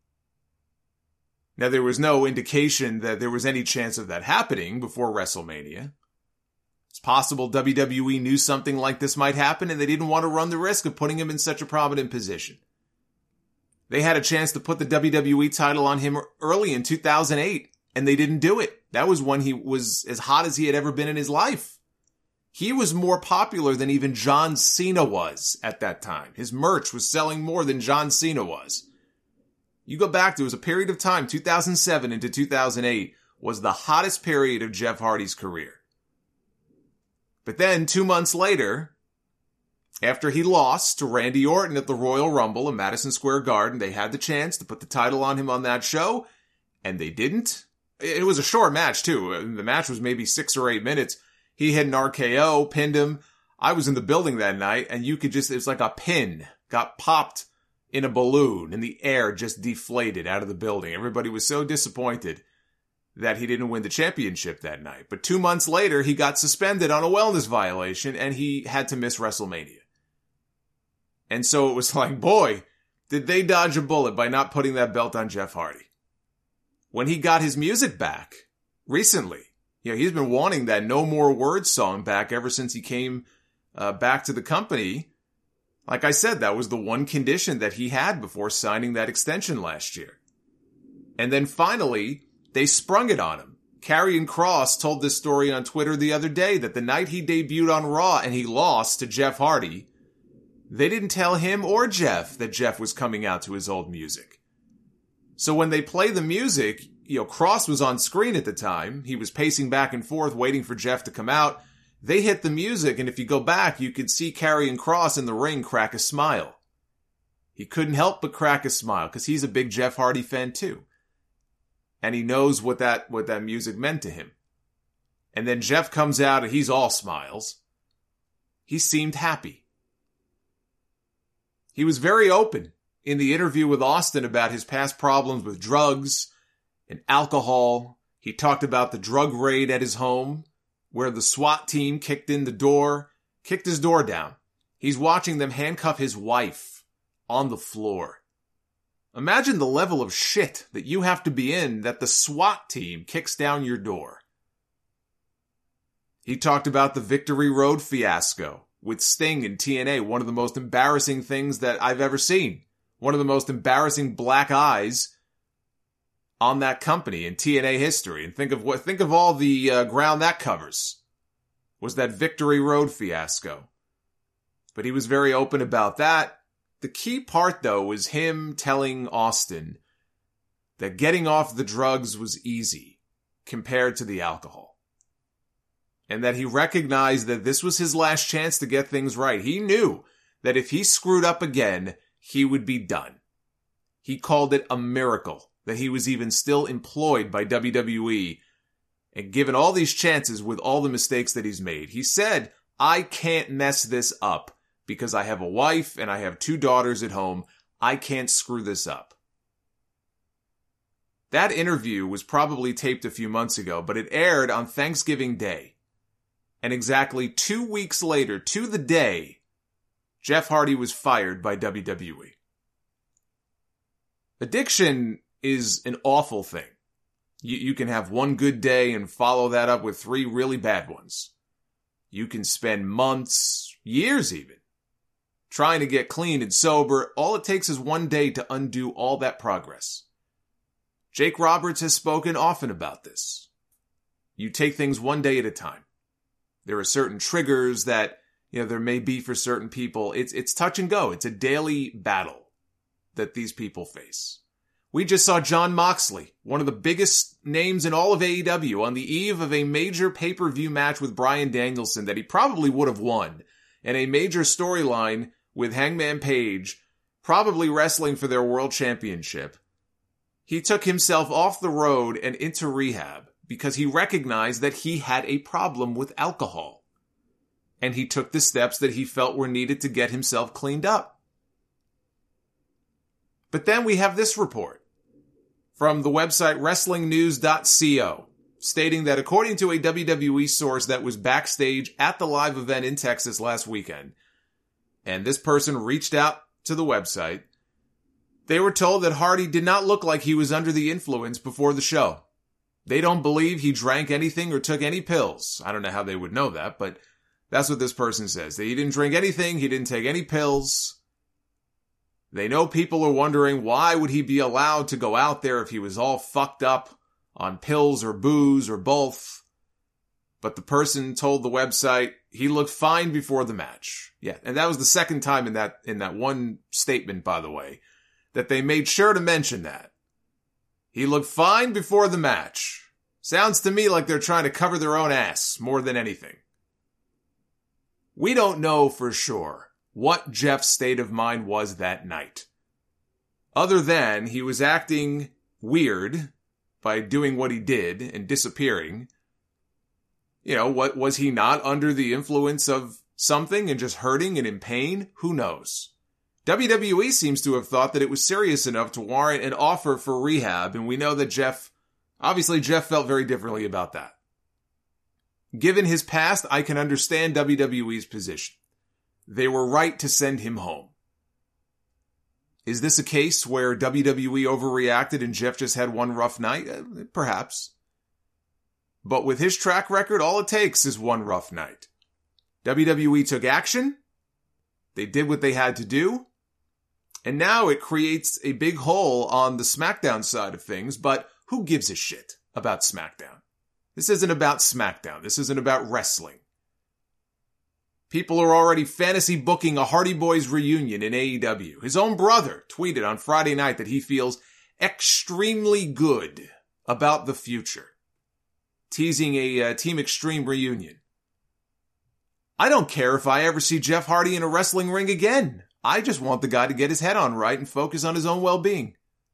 Now, there was no indication that there was any chance of that happening before WrestleMania. It's possible WWE knew something like this might happen and they didn't want to run the risk of putting him in such a prominent position. They had a chance to put the WWE title on him early in 2008, and they didn't do it. That was when he was as hot as he had ever been in his life. He was more popular than even John Cena was at that time. His merch was selling more than John Cena was. You go back to, it was a period of time, 2007 into 2008, was the hottest period of Jeff Hardy's career. But then 2 months later, after he lost to Randy Orton at the Royal Rumble in Madison Square Garden, they had the chance to put the title on him on that show, and they didn't. It was a short match, too. The match was maybe 6 or 8 minutes. He hit an RKO, pinned him. I was in the building that night, and you could just, it was like a pin got popped in a balloon, and the air just deflated out of the building. Everybody was so disappointed that he didn't win the championship that night. But 2 months later, he got suspended on a wellness violation, and he had to miss WrestleMania. And so it was like, boy, did they dodge a bullet by not putting that belt on Jeff Hardy. When he got his music back, recently, he's been wanting that No More Words song back ever since he came back to the company. Like I said, that was the one condition that he had before signing that extension last year. And then finally, they sprung it on him. Karrion Kross told this story on Twitter the other day that the night he debuted on Raw and he lost to Jeff Hardy, they didn't tell him or Jeff that Jeff was coming out to his old music. So when they play the music, Kross was on screen at the time. He was pacing back and forth waiting for Jeff to come out. They hit the music, and if you go back, you could see Karrion Kross in the ring crack a smile. He couldn't help but crack a smile because he's a big Jeff Hardy fan too. And he knows what that music meant to him. And then Jeff comes out and he's all smiles. He seemed happy. He was very open in the interview with Austin about his past problems with drugs and alcohol. He talked about the drug raid at his home, where the SWAT team kicked his door down. He's watching them handcuff his wife on the floor. Imagine the level of shit that you have to be in that the SWAT team kicks down your door. He talked about the Victory Road fiasco with Sting and TNA, one of the most embarrassing things that I've ever seen. One of the most embarrassing black eyes on that company in TNA history. And think of all the ground that covers. Was that Victory Road fiasco. But he was very open about that. The key part, though, was him telling Austin that getting off the drugs was easy compared to the alcohol. And that he recognized that this was his last chance to get things right. He knew that if he screwed up again, he would be done. He called it a miracle that he was even still employed by WWE and given all these chances with all the mistakes that he's made. He said, I can't mess this up because I have a wife and I have 2 daughters at home. I can't screw this up. That interview was probably taped a few months ago, but it aired on Thanksgiving Day. And exactly 2 weeks later, to the day, Jeff Hardy was fired by WWE. Addiction is an awful thing. You can have one good day and follow that up with 3 really bad ones. You can spend months, years even, trying to get clean and sober. All it takes is one day to undo all that progress. Jake Roberts has spoken often about this. You take things one day at a time. There are certain triggers that, there may be for certain people. It's touch and go. It's a daily battle that these people face. We just saw Jon Moxley, one of the biggest names in all of AEW, on the eve of a major pay-per-view match with Bryan Danielson that he probably would have won, and a major storyline with Hangman Page probably wrestling for their world championship. He took himself off the road and into rehab because he recognized that he had a problem with alcohol. And he took the steps that he felt were needed to get himself cleaned up. But then we have this report from the website WrestlingNews.co, stating that according to a WWE source that was backstage at the live event in Texas last weekend, and this person reached out to the website, they were told that Hardy did not look like he was under the influence before the show. They don't believe he drank anything or took any pills. I don't know how they would know that, but that's what this person says. That he didn't drink anything, he didn't take any pills. They know people are wondering why would he be allowed to go out there if he was all fucked up on pills or booze or both. but the person told the website he looked fine before the match. Yeah, and that was the second time in that one statement, by the way, that they made sure to mention that. He looked fine before the match. Sounds to me like they're trying to cover their own ass more than anything. We don't know for sure what Jeff's state of mind was that night. Other than he was acting weird by doing what he did and disappearing. You know, what was he not under the influence of something and just hurting and in pain? Who knows? WWE seems to have thought that it was serious enough to warrant an offer for rehab, and we know that Jeff felt very differently about that. Given his past, I can understand WWE's position. They were right to send him home. Is this a case where WWE overreacted and Jeff just had one rough night? Perhaps. But with his track record, all it takes is one rough night. WWE took action. They did what they had to do. And now it creates a big hole on the SmackDown side of things, but who gives a shit about SmackDown? This isn't about SmackDown. This isn't about wrestling. People are already fantasy booking a Hardy Boys reunion in AEW. His own brother tweeted on Friday night that he feels extremely good about the future, teasing a Team Extreme reunion. I don't care if I ever see Jeff Hardy in a wrestling ring again. I just want the guy to get his head on right and focus on his own well-being.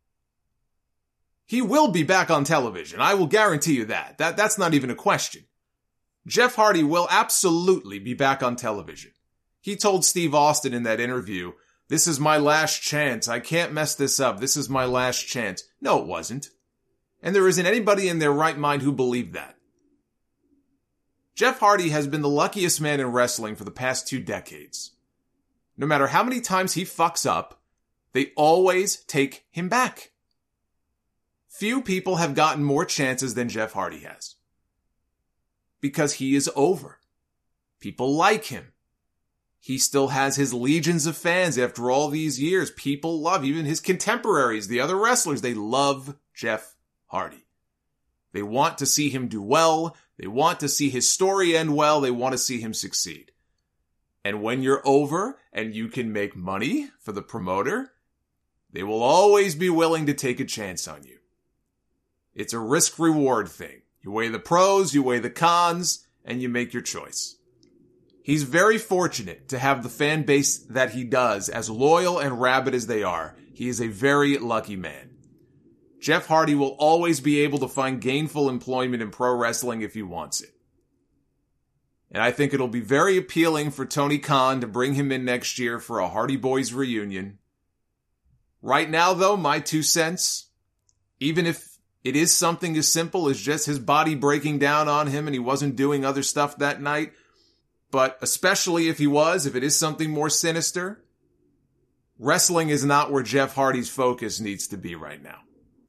He will be back on television. I will guarantee you that. That's not even a question. Jeff Hardy will absolutely be back on television. He told Steve Austin in that interview, "This is my last chance. I can't mess this up. This is my last chance." No, it wasn't. And there isn't anybody in their right mind who believed that. Jeff Hardy has been the luckiest man in wrestling for the past 2 decades. No matter how many times he fucks up, they always take him back. Few people have gotten more chances than Jeff Hardy has. Because he is over. People like him. He still has his legions of fans after all these years. People love, even his contemporaries, the other wrestlers, they love Jeff Hardy. They want to see him do well. They want to see his story end well. They want to see him succeed. And when you're over and you can make money for the promoter, they will always be willing to take a chance on you. It's a risk-reward thing. You weigh the pros, you weigh the cons, and you make your choice. He's very fortunate to have the fan base that he does, as loyal and rabid as they are. He is a very lucky man. Jeff Hardy will always be able to find gainful employment in pro wrestling if he wants it. And I think it'll be very appealing for Tony Khan to bring him in next year for a Hardy Boys reunion. Right now, though, my 2 cents, even if it is something as simple as just his body breaking down on him and he wasn't doing other stuff that night, but especially if it is something more sinister, wrestling is not where Jeff Hardy's focus needs to be right now.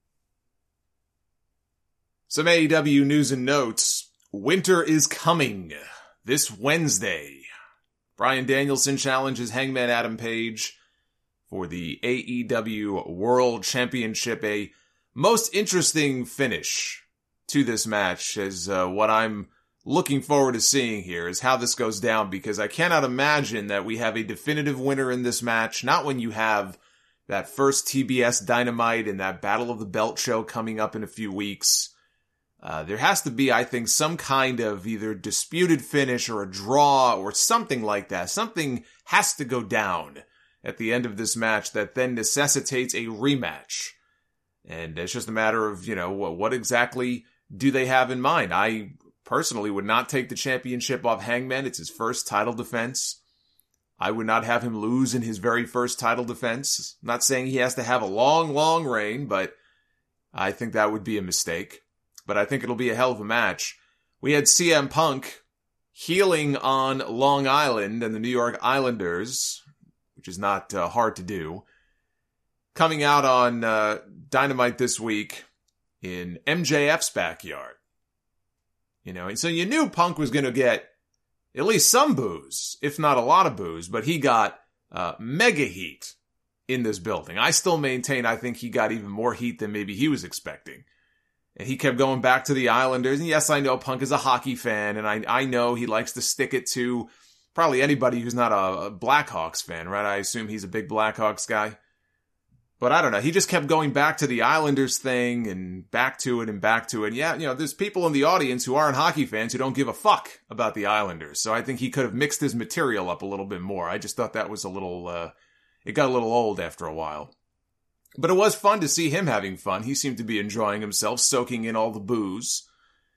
Some AEW news and notes. Winter is coming. This Wednesday, Bryan Danielson challenges Hangman Adam Page for the AEW World Championship. A most interesting finish to this match is what I'm looking forward to seeing here is how this goes down, because I cannot imagine that we have a definitive winner in this match. Not when you have that first TBS Dynamite and that Battle of the Belt show coming up in a few weeks. There has to be, I think, some kind of either disputed finish or a draw or something like that. Something has to go down at the end of this match that then necessitates a rematch. And it's just a matter of, what exactly do they have in mind? I personally would not take the championship off Hangman. It's his first title defense. I would not have him lose in his very first title defense. I'm not saying he has to have a long, long reign, but I think that would be a mistake. But I think it'll be a hell of a match. We had CM Punk healing on Long Island and the New York Islanders, which is not hard to do, coming out on Dynamite this week in MJF's backyard. And so you knew Punk was going to get at least some boos, if not a lot of boos, but he got mega heat in this building. I still maintain I think he got even more heat than maybe he was expecting. And he kept going back to the Islanders. And yes, I know Punk is a hockey fan, and I know he likes to stick it to probably anybody who's not a Blackhawks fan, right? I assume he's a big Blackhawks guy. But I don't know. He just kept going back to the Islanders thing and back to it and back to it. And yeah, there's people in the audience who aren't hockey fans who don't give a fuck about the Islanders. So I think he could have mixed his material up a little bit more. I just thought that was a little, it got a little old after a while. But it was fun to see him having fun. He seemed to be enjoying himself, soaking in all the booze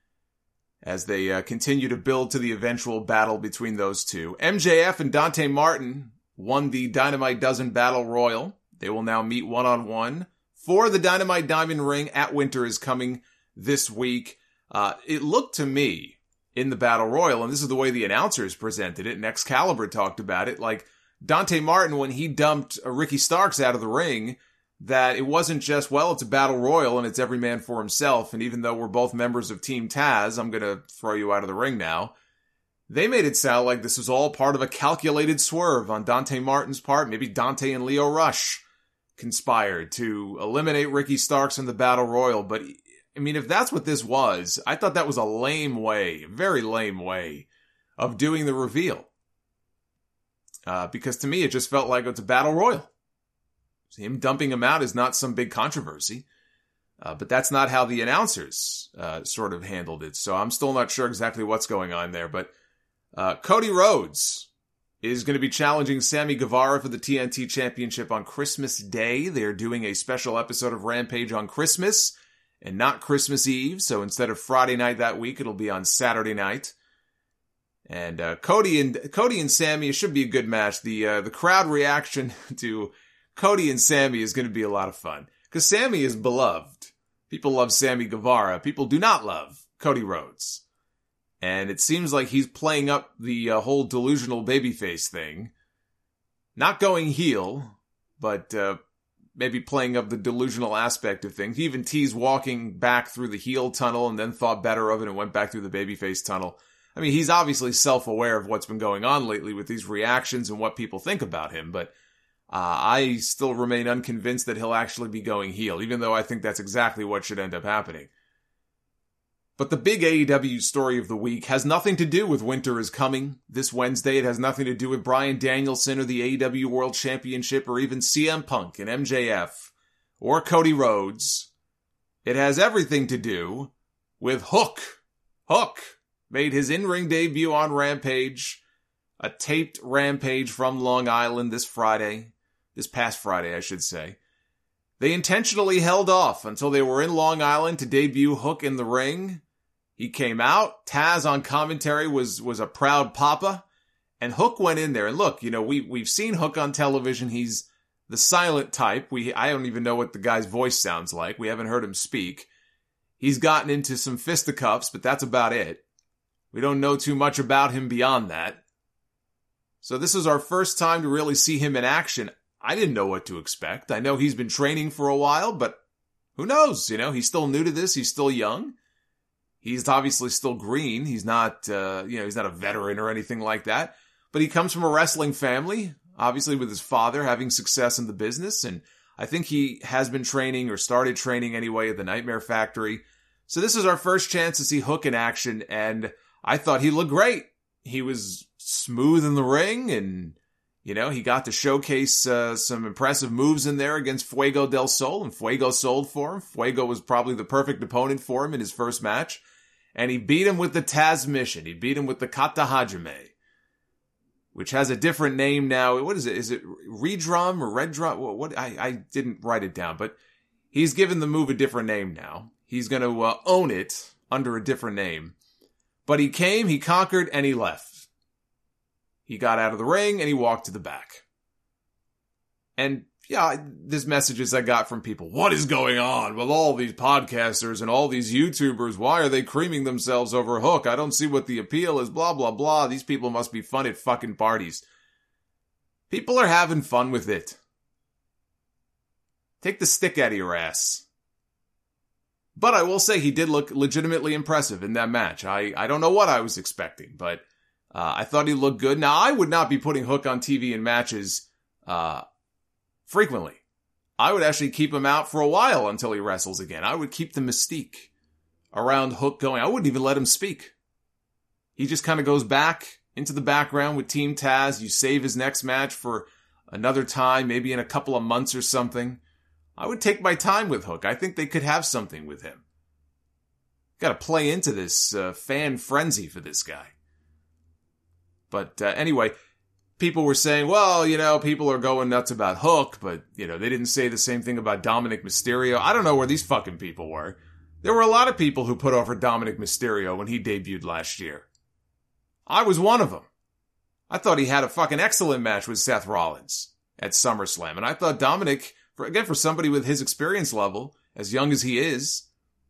as they continue to build to the eventual battle between those two. MJF and Dante Martin won the Dynamite Dozen Battle Royal. They will now meet one-on-one for the Dynamite Diamond Ring at Winter is Coming this week. It looked to me in the Battle Royal, and this is the way the announcers presented it, and Excalibur talked about it, like Dante Martin, when he dumped Ricky Starks out of the ring, that it wasn't just, well, it's a Battle Royal and it's every man for himself, and even though we're both members of Team Taz, I'm going to throw you out of the ring now. They made it sound like this was all part of a calculated swerve on Dante Martin's part. Maybe Dante and Lio Rush conspired to eliminate Ricky Starks in the Battle Royal. But, I mean, if that's what this was, I thought that was a lame way, very lame way of doing the reveal. Because to me, it just felt like it's a Battle Royal. Him dumping him out is not some big controversy. But that's not how the announcers sort of handled it. So I'm still not sure exactly what's going on there. But Cody Rhodes is going to be challenging Sammy Guevara for the TNT Championship on Christmas Day. They're doing a special episode of Rampage on Christmas and not Christmas Eve. So instead of Friday night that week, it'll be on Saturday night. And Cody and Sammy, it should be a good match. The crowd reaction to Cody and Sammy is going to be a lot of fun. Because Sammy is beloved. People love Sammy Guevara. People do not love Cody Rhodes. And it seems like he's playing up the whole delusional babyface thing. Not going heel, but maybe playing up the delusional aspect of things. He even teased walking back through the heel tunnel and then thought better of it and went back through the babyface tunnel. I mean, he's obviously self-aware of what's been going on lately with these reactions and what people think about him, but I still remain unconvinced that he'll actually be going heel, even though I think that's exactly what should end up happening. But the big AEW story of the week has nothing to do with Winter is Coming this Wednesday. It has nothing to do with Bryan Danielson or the AEW World Championship or even CM Punk and MJF or Cody Rhodes. It has everything to do with Hook. Hook made his in-ring debut on Rampage, a taped Rampage from Long Island this past Friday, I should say. They intentionally held off until they were in Long Island to debut Hook in the ring. He came out. Taz on commentary was a proud papa. And Hook went in there. And look, we've seen Hook on television. He's the silent type. I don't even know what the guy's voice sounds like. We haven't heard him speak. He's gotten into some fisticuffs, but that's about it. We don't know too much about him beyond that. So this is our first time to really see him in action. I didn't know what to expect. I know he's been training for a while, but who knows? He's still new to this. He's still young. He's obviously still green. He's not, he's not a veteran or anything like that. But he comes from a wrestling family, obviously with his father having success in the business. And I think he has been training or started training anyway at the Nightmare Factory. So this is our first chance to see Hook in action. And I thought he looked great. He was smooth in the ring and he got to showcase some impressive moves in there against Fuego del Sol, and Fuego sold for him. Fuego was probably the perfect opponent for him in his first match. And he beat him with the Taz Mission. He beat him with the Kata Hajime, which has a different name now. What is it? Is it Redrum or Red Drum? What? I didn't write it down, but he's given the move a different name now. He's going to own it under a different name. But he came, he conquered, and he left. He got out of the ring and he walked to the back. And yeah, there's messages I got from people. What is going on with all these podcasters and all these YouTubers? Why are they creaming themselves over Hook? I don't see what the appeal is, blah, blah, blah. These people must be fun at fucking parties. People are having fun with it. Take the stick out of your ass. But I will say he did look legitimately impressive in that match. I don't know what I was expecting, but I thought he looked good. Now, I would not be putting Hook on TV in matches frequently. I would actually keep him out for a while until he wrestles again. I would keep the mystique around Hook going, I wouldn't even let him speak. He just kind of goes back into the background with Team Taz. You save his next match for another time, maybe in a couple of months or something. I would take my time with Hook. I think they could have something with him. Got to play into this fan frenzy for this guy. But anyway, people were saying, well, people are going nuts about Hook, but, they didn't say the same thing about Dominic Mysterio. I don't know where these fucking people were. There were a lot of people who put over Dominic Mysterio when he debuted last year. I was one of them. I thought he had a fucking excellent match with Seth Rollins at SummerSlam. And I thought Dominic, for somebody with his experience level, as young as he is,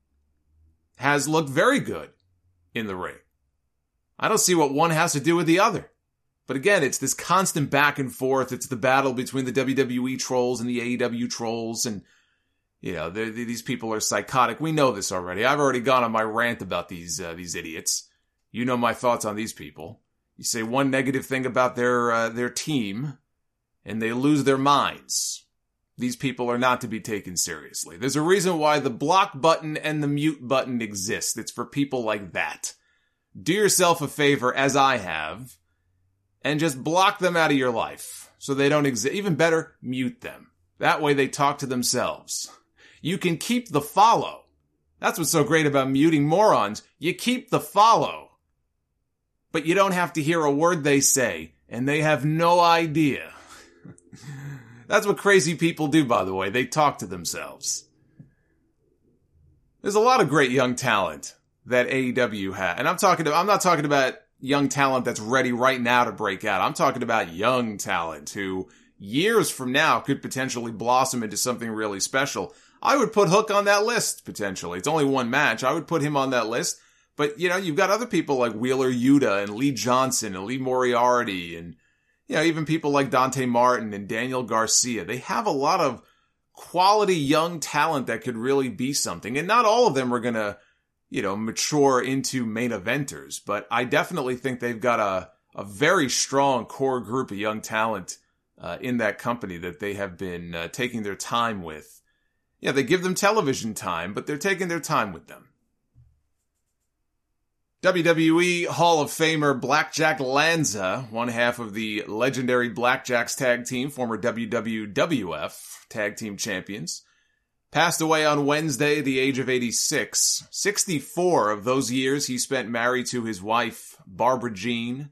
has looked very good in the ring. I don't see what one has to do with the other. But again, it's this constant back and forth. It's the battle between the WWE trolls and the AEW trolls. And, these people are psychotic. We know this already. I've already gone on my rant about these idiots. You know my thoughts on these people. You say one negative thing about their team, and they lose their minds. These people are not to be taken seriously. There's a reason why the block button and the mute button exist. It's for people like that. Do yourself a favor, as I have, and just block them out of your life so they don't exist. Even better, mute them. That way they talk to themselves. You can keep the follow. That's what's so great about muting morons. You keep the follow. But you don't have to hear a word they say, and they have no idea. That's what crazy people do, by the way. They talk to themselves. There's a lot of great young talent that AEW has. And I'm not talking about young talent that's ready right now to break out. I'm talking about young talent who years from now could potentially blossom into something really special. I would put Hook on that list, potentially. It's only one match. I would put him on that list. But, you've got other people like Wheeler Yuta and Lee Johnson and Lee Moriarty and, even people like Dante Martin and Daniel Garcia. They have a lot of quality young talent that could really be something. And not all of them are going to, mature into main eventers. But I definitely think they've got a very strong core group of young talent in that company that they have been taking their time with. Yeah, they give them television time, but they're taking their time with them. WWE Hall of Famer Blackjack Lanza, one half of the legendary Blackjacks tag team, former WWF tag team champions, passed away on Wednesday at the age of 86. 64 of those years he spent married to his wife, Barbara Jean.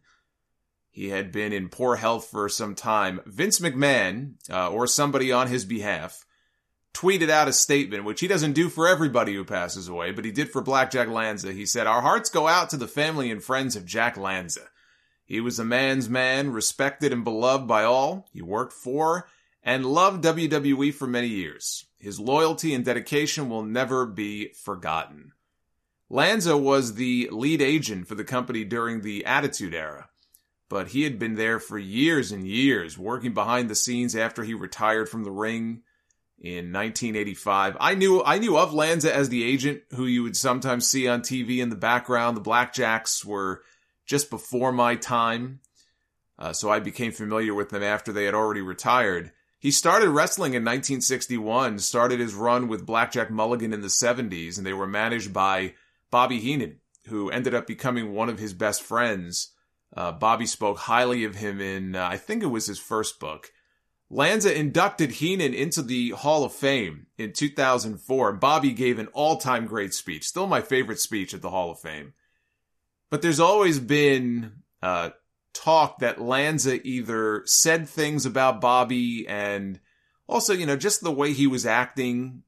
He had been in poor health for some time. Vince McMahon, or somebody on his behalf, tweeted out a statement, which he doesn't do for everybody who passes away, but he did for Blackjack Lanza. He said, "Our hearts go out to the family and friends of Jack Lanza. He was a man's man, respected and beloved by all. He worked for and loved WWE for many years. His loyalty and dedication will never be forgotten." Lanza was the lead agent for the company during the Attitude Era, but he had been there for years and years, working behind the scenes after he retired from the ring in 1985. I knew of Lanza as the agent who you would sometimes see on TV in the background. The Blackjacks were just before my time, so I became familiar with them after they had already retired. He started wrestling in 1961, started his run with Blackjack Mulligan in the 70s, and they were managed by Bobby Heenan, who ended up becoming one of his best friends. Bobby spoke highly of him in, I think it was his first book. Lanza inducted Heenan into the Hall of Fame in 2004, and Bobby gave an all-time great speech. Still my favorite speech at the Hall of Fame. But there's always been talk that Lanza either said things about Bobby and also, just the way he was acting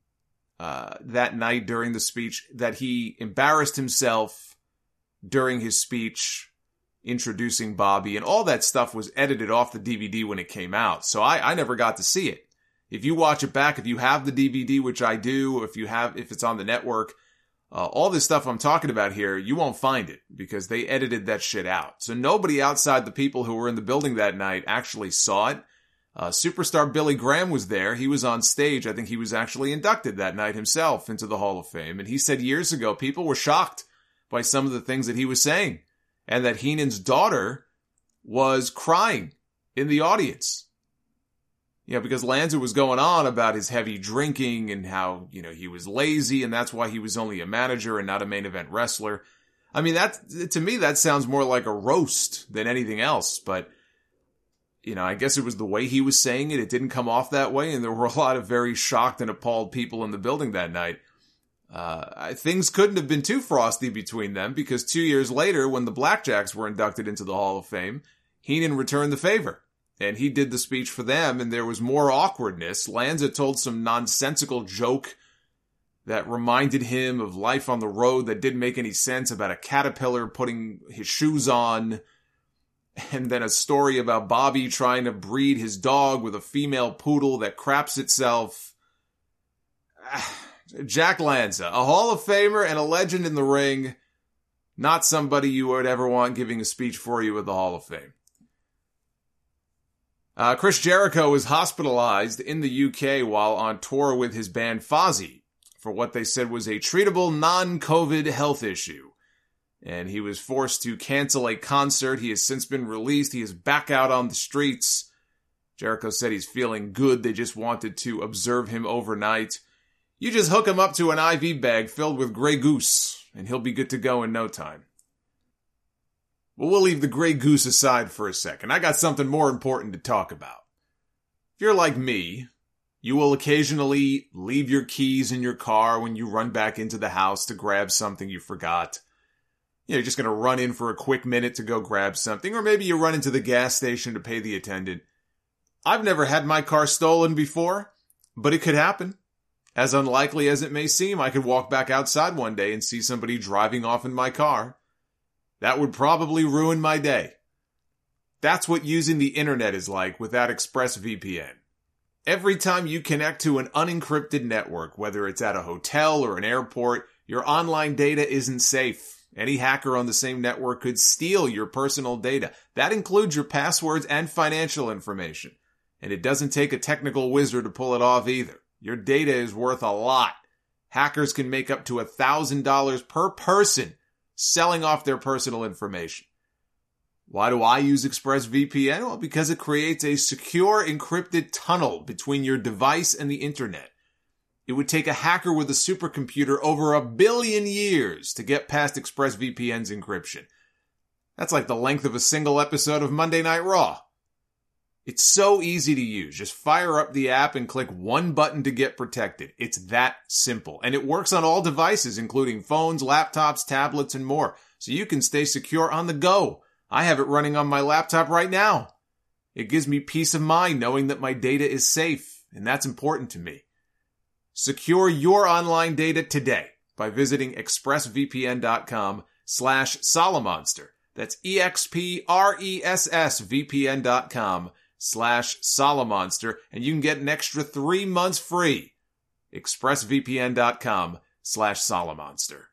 that night during the speech, that he embarrassed himself during his speech introducing Bobby, and all that stuff was edited off the DVD when it came out. So I never got to see it. If you watch it back, if you have the DVD, which I do, if it's on the network, all this stuff I'm talking about here, you won't find it because they edited that shit out. So nobody outside the people who were in the building that night actually saw it. Superstar Billy Graham was there. He was on stage. I think he was actually inducted that night himself into the Hall of Fame. And he said years ago, people were shocked by some of the things that he was saying. And that Heenan's daughter was crying in the audience. because Lanza was going on about his heavy drinking and how, he was lazy and that's why he was only a manager and not a main event wrestler. I mean, to me, that sounds more like a roast than anything else, but, I guess it was the way he was saying it. It didn't come off that way, and there were a lot of very shocked and appalled people in the building that night. Things couldn't have been too frosty between them because 2 years later, when the Blackjacks were inducted into the Hall of Fame, Heenan returned the favor. And he did the speech for them, and there was more awkwardness. Lanza told some nonsensical joke that reminded him of life on the road that didn't make any sense about a caterpillar putting his shoes on. And then a story about Bobby trying to breed his dog with a female poodle that craps itself. Jack Lanza, a Hall of Famer and a legend in the ring. Not somebody you would ever want giving a speech for you at the Hall of Fame. Chris Jericho was hospitalized in the UK while on tour with his band Fozzy for what they said was a treatable non-COVID health issue. And he was forced to cancel a concert. He has since been released. He is back out on the streets. Jericho said he's feeling good. They just wanted to observe him overnight. You just hook him up to an IV bag filled with Grey Goose, and he'll be good to go in no time. Well, we'll leave the Grey Goose aside for a second. I got something more important to talk about. If you're like me, you will occasionally leave your keys in your car when you run back into the house to grab something you forgot. You're just going to run in for a quick minute to go grab something, or maybe you run into the gas station to pay the attendant. I've never had my car stolen before, but it could happen. As unlikely as it may seem, I could walk back outside one day and see somebody driving off in my car. That would probably ruin my day. That's what using the internet is like without ExpressVPN. Every time you connect to an unencrypted network, whether it's at a hotel or an airport, your online data isn't safe. Any hacker on the same network could steal your personal data. That includes your passwords and financial information. And it doesn't take a technical wizard to pull it off either. Your data is worth a lot. Hackers can make up to $1,000 per person selling off their personal information. Why do I use ExpressVPN? Well, because it creates a secure encrypted tunnel between your device and the internet. It would take a hacker with a supercomputer over 1 billion years to get past ExpressVPN's encryption. That's like the length of a single episode of Monday Night Raw. It's so easy to use. Just fire up the app and click one button to get protected. It's that simple. And it works on all devices, including phones, laptops, tablets, and more. So you can stay secure on the go. I have it running on my laptop right now. It gives me peace of mind knowing that my data is safe, and that's important to me. Secure your online data today by visiting expressvpn.com/Solomonster. That's expressvpn.com/Solomonster, and you can get an extra 3 months free. expressvpn.com/Solomonster.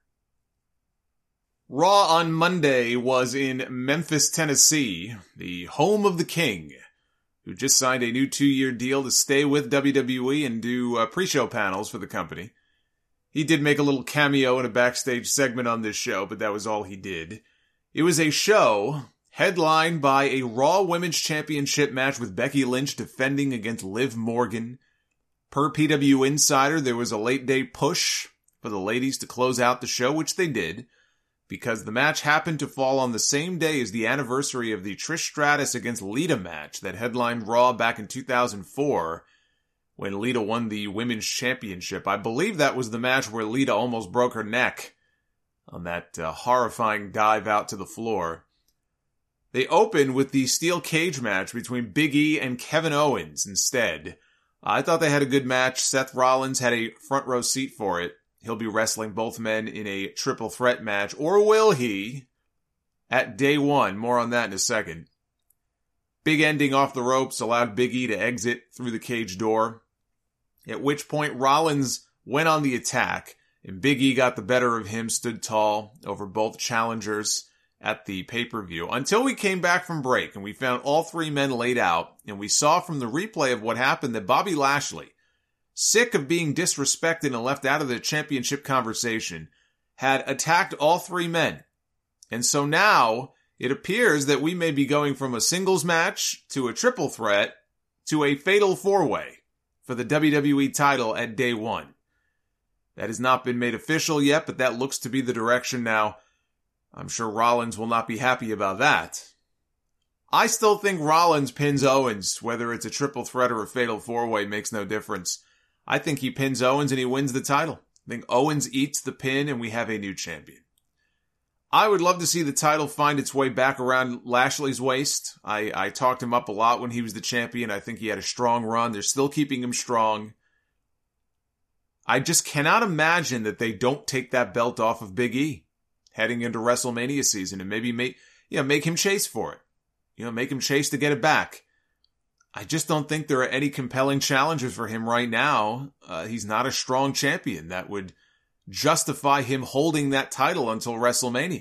Raw on Monday was in Memphis, Tennessee, the home of the King, who just signed a new 2-year deal to stay with WWE and do pre-show panels for the company. He did make a little cameo in a backstage segment on this show, but that was all he did. It was a show headlined by a Raw Women's Championship match with Becky Lynch defending against Liv Morgan. Per PW Insider, there was a late-day push for the ladies to close out the show, which they did, because the match happened to fall on the same day as the anniversary of the Trish Stratus against Lita match that headlined Raw back in 2004, when Lita won the Women's Championship. I believe that was the match where Lita almost broke her neck on that horrifying dive out to the floor. They opened with the steel cage match between Big E and Kevin Owens instead. I thought they had a good match. Seth Rollins had a front row seat for it. He'll be wrestling both men in a triple threat match, or will he? At day one. More on that in a second. Big ending off the ropes allowed Big E to exit through the cage door, at which point Rollins went on the attack, and Big E got the better of him, stood tall over both challengers at the pay-per-view, until we came back from break, and we found all three men laid out, and we saw from the replay of what happened that Bobby Lashley, sick of being disrespected and left out of the championship conversation, had attacked all three men. And so now, it appears that we may be going from a singles match to a triple threat to a fatal four-way for the WWE title at day one. That has not been made official yet, but that looks to be the direction now. I'm sure Rollins will not be happy about that. I still think Rollins pins Owens, whether it's a triple threat or a fatal four-way makes no difference. I think he pins Owens and he wins the title. I think Owens eats the pin and we have a new champion. I would love to see the title find its way back around Lashley's waist. I talked him up a lot when he was the champion. I think he had a strong run. They're still keeping him strong. I just cannot imagine that they don't take that belt off of Big E heading into WrestleMania season and maybe make him chase for it. Make him chase to get it back. I just don't think there are any compelling challengers for him right now. He's not a strong champion that would justify him holding that title until WrestleMania.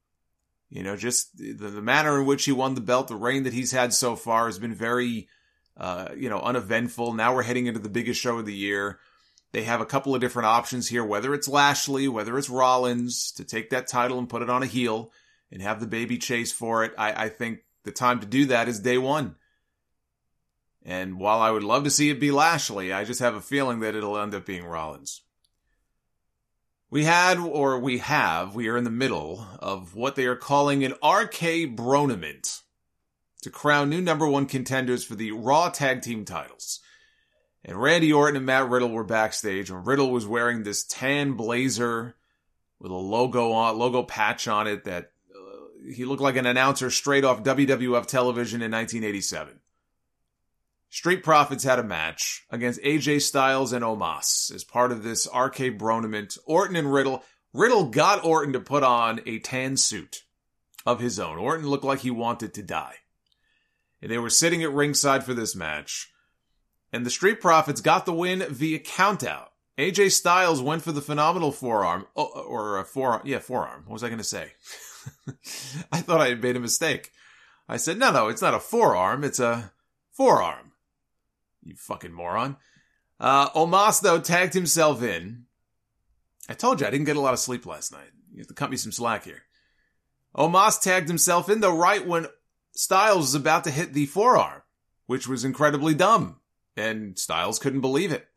Just the manner in which he won the belt, the reign that he's had so far has been very, uneventful. Now we're heading into the biggest show of the year. They have a couple of different options here, whether it's Lashley, whether it's Rollins, to take that title and put it on a heel and have the baby chase for it. I think the time to do that is day one. And while I would love to see it be Lashley, I just have a feeling that it'll end up being Rollins. We are in the middle of what they are calling an RK Bronament to crown new number one contenders for the Raw Tag Team titles. And Randy Orton and Matt Riddle were backstage, and Riddle was wearing this tan blazer with a logo patch on it that he looked like an announcer straight off WWF television in 1987. Street Profits had a match against AJ Styles and Omos as part of this RK Bronament. Orton and Riddle. Riddle got Orton to put on a tan suit of his own. Orton looked like he wanted to die. And they were sitting at ringside for this match. And the Street Profits got the win via countout. AJ Styles went for the phenomenal forearm. Forearm. What was I going to say? I thought I had made a mistake. I said, no, it's not a forearm. It's a forearm. You fucking moron. Omos, though, tagged himself in. I told you I didn't get a lot of sleep last night. You have to cut me some slack here. Omos tagged himself in, though, right when Styles was about to hit the forearm, which was incredibly dumb. And Styles couldn't believe it.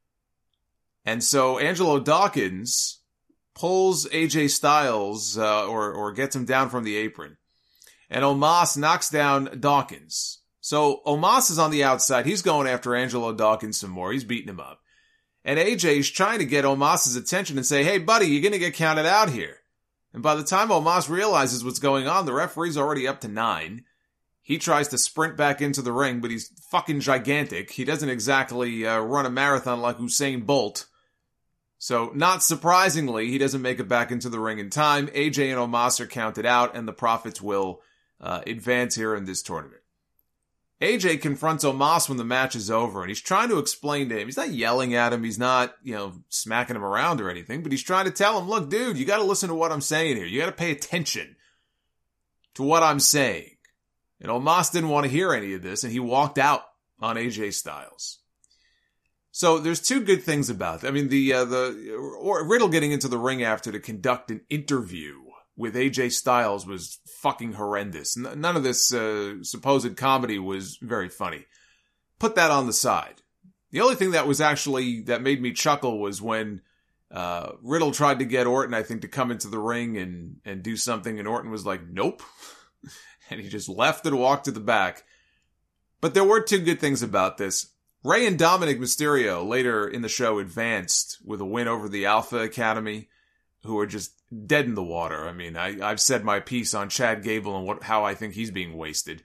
And so Angelo Dawkins pulls AJ Styles, or gets him down from the apron. And Omos knocks down Dawkins. So Omos is on the outside. He's going after Angelo Dawkins some more. He's beating him up. And AJ's trying to get Omos's attention and say, hey, buddy, you're going to get counted out here. And by the time Omos realizes what's going on, the referee's already up to 9. He tries to sprint back into the ring, but he's fucking gigantic. He doesn't exactly run a marathon like Usain Bolt. So, not surprisingly, he doesn't make it back into the ring in time. AJ and Omos are counted out, and the Profits will advance here in this tournament. AJ confronts Omos when the match is over, and he's trying to explain to him. He's not yelling at him. He's not, smacking him around or anything, but he's trying to tell him, look, dude, you got to listen to what I'm saying here. You got to pay attention to what I'm saying. And Omos didn't want to hear any of this, and he walked out on AJ Styles. So there's two good things about that. I mean, Riddle getting into the ring after to conduct an interview with AJ Styles was fucking horrendous. None of this supposed comedy was very funny. Put that on the side. The only thing that made me chuckle was when Riddle tried to get Orton, I think, to come into the ring and do something, and Orton was like, nope. And he just left and walked to the back. But there were two good things about this. Rey and Dominic Mysterio later in the show advanced with a win over the Alpha Academy, who are just dead in the water. I mean, I've said my piece on Chad Gable and how I think he's being wasted.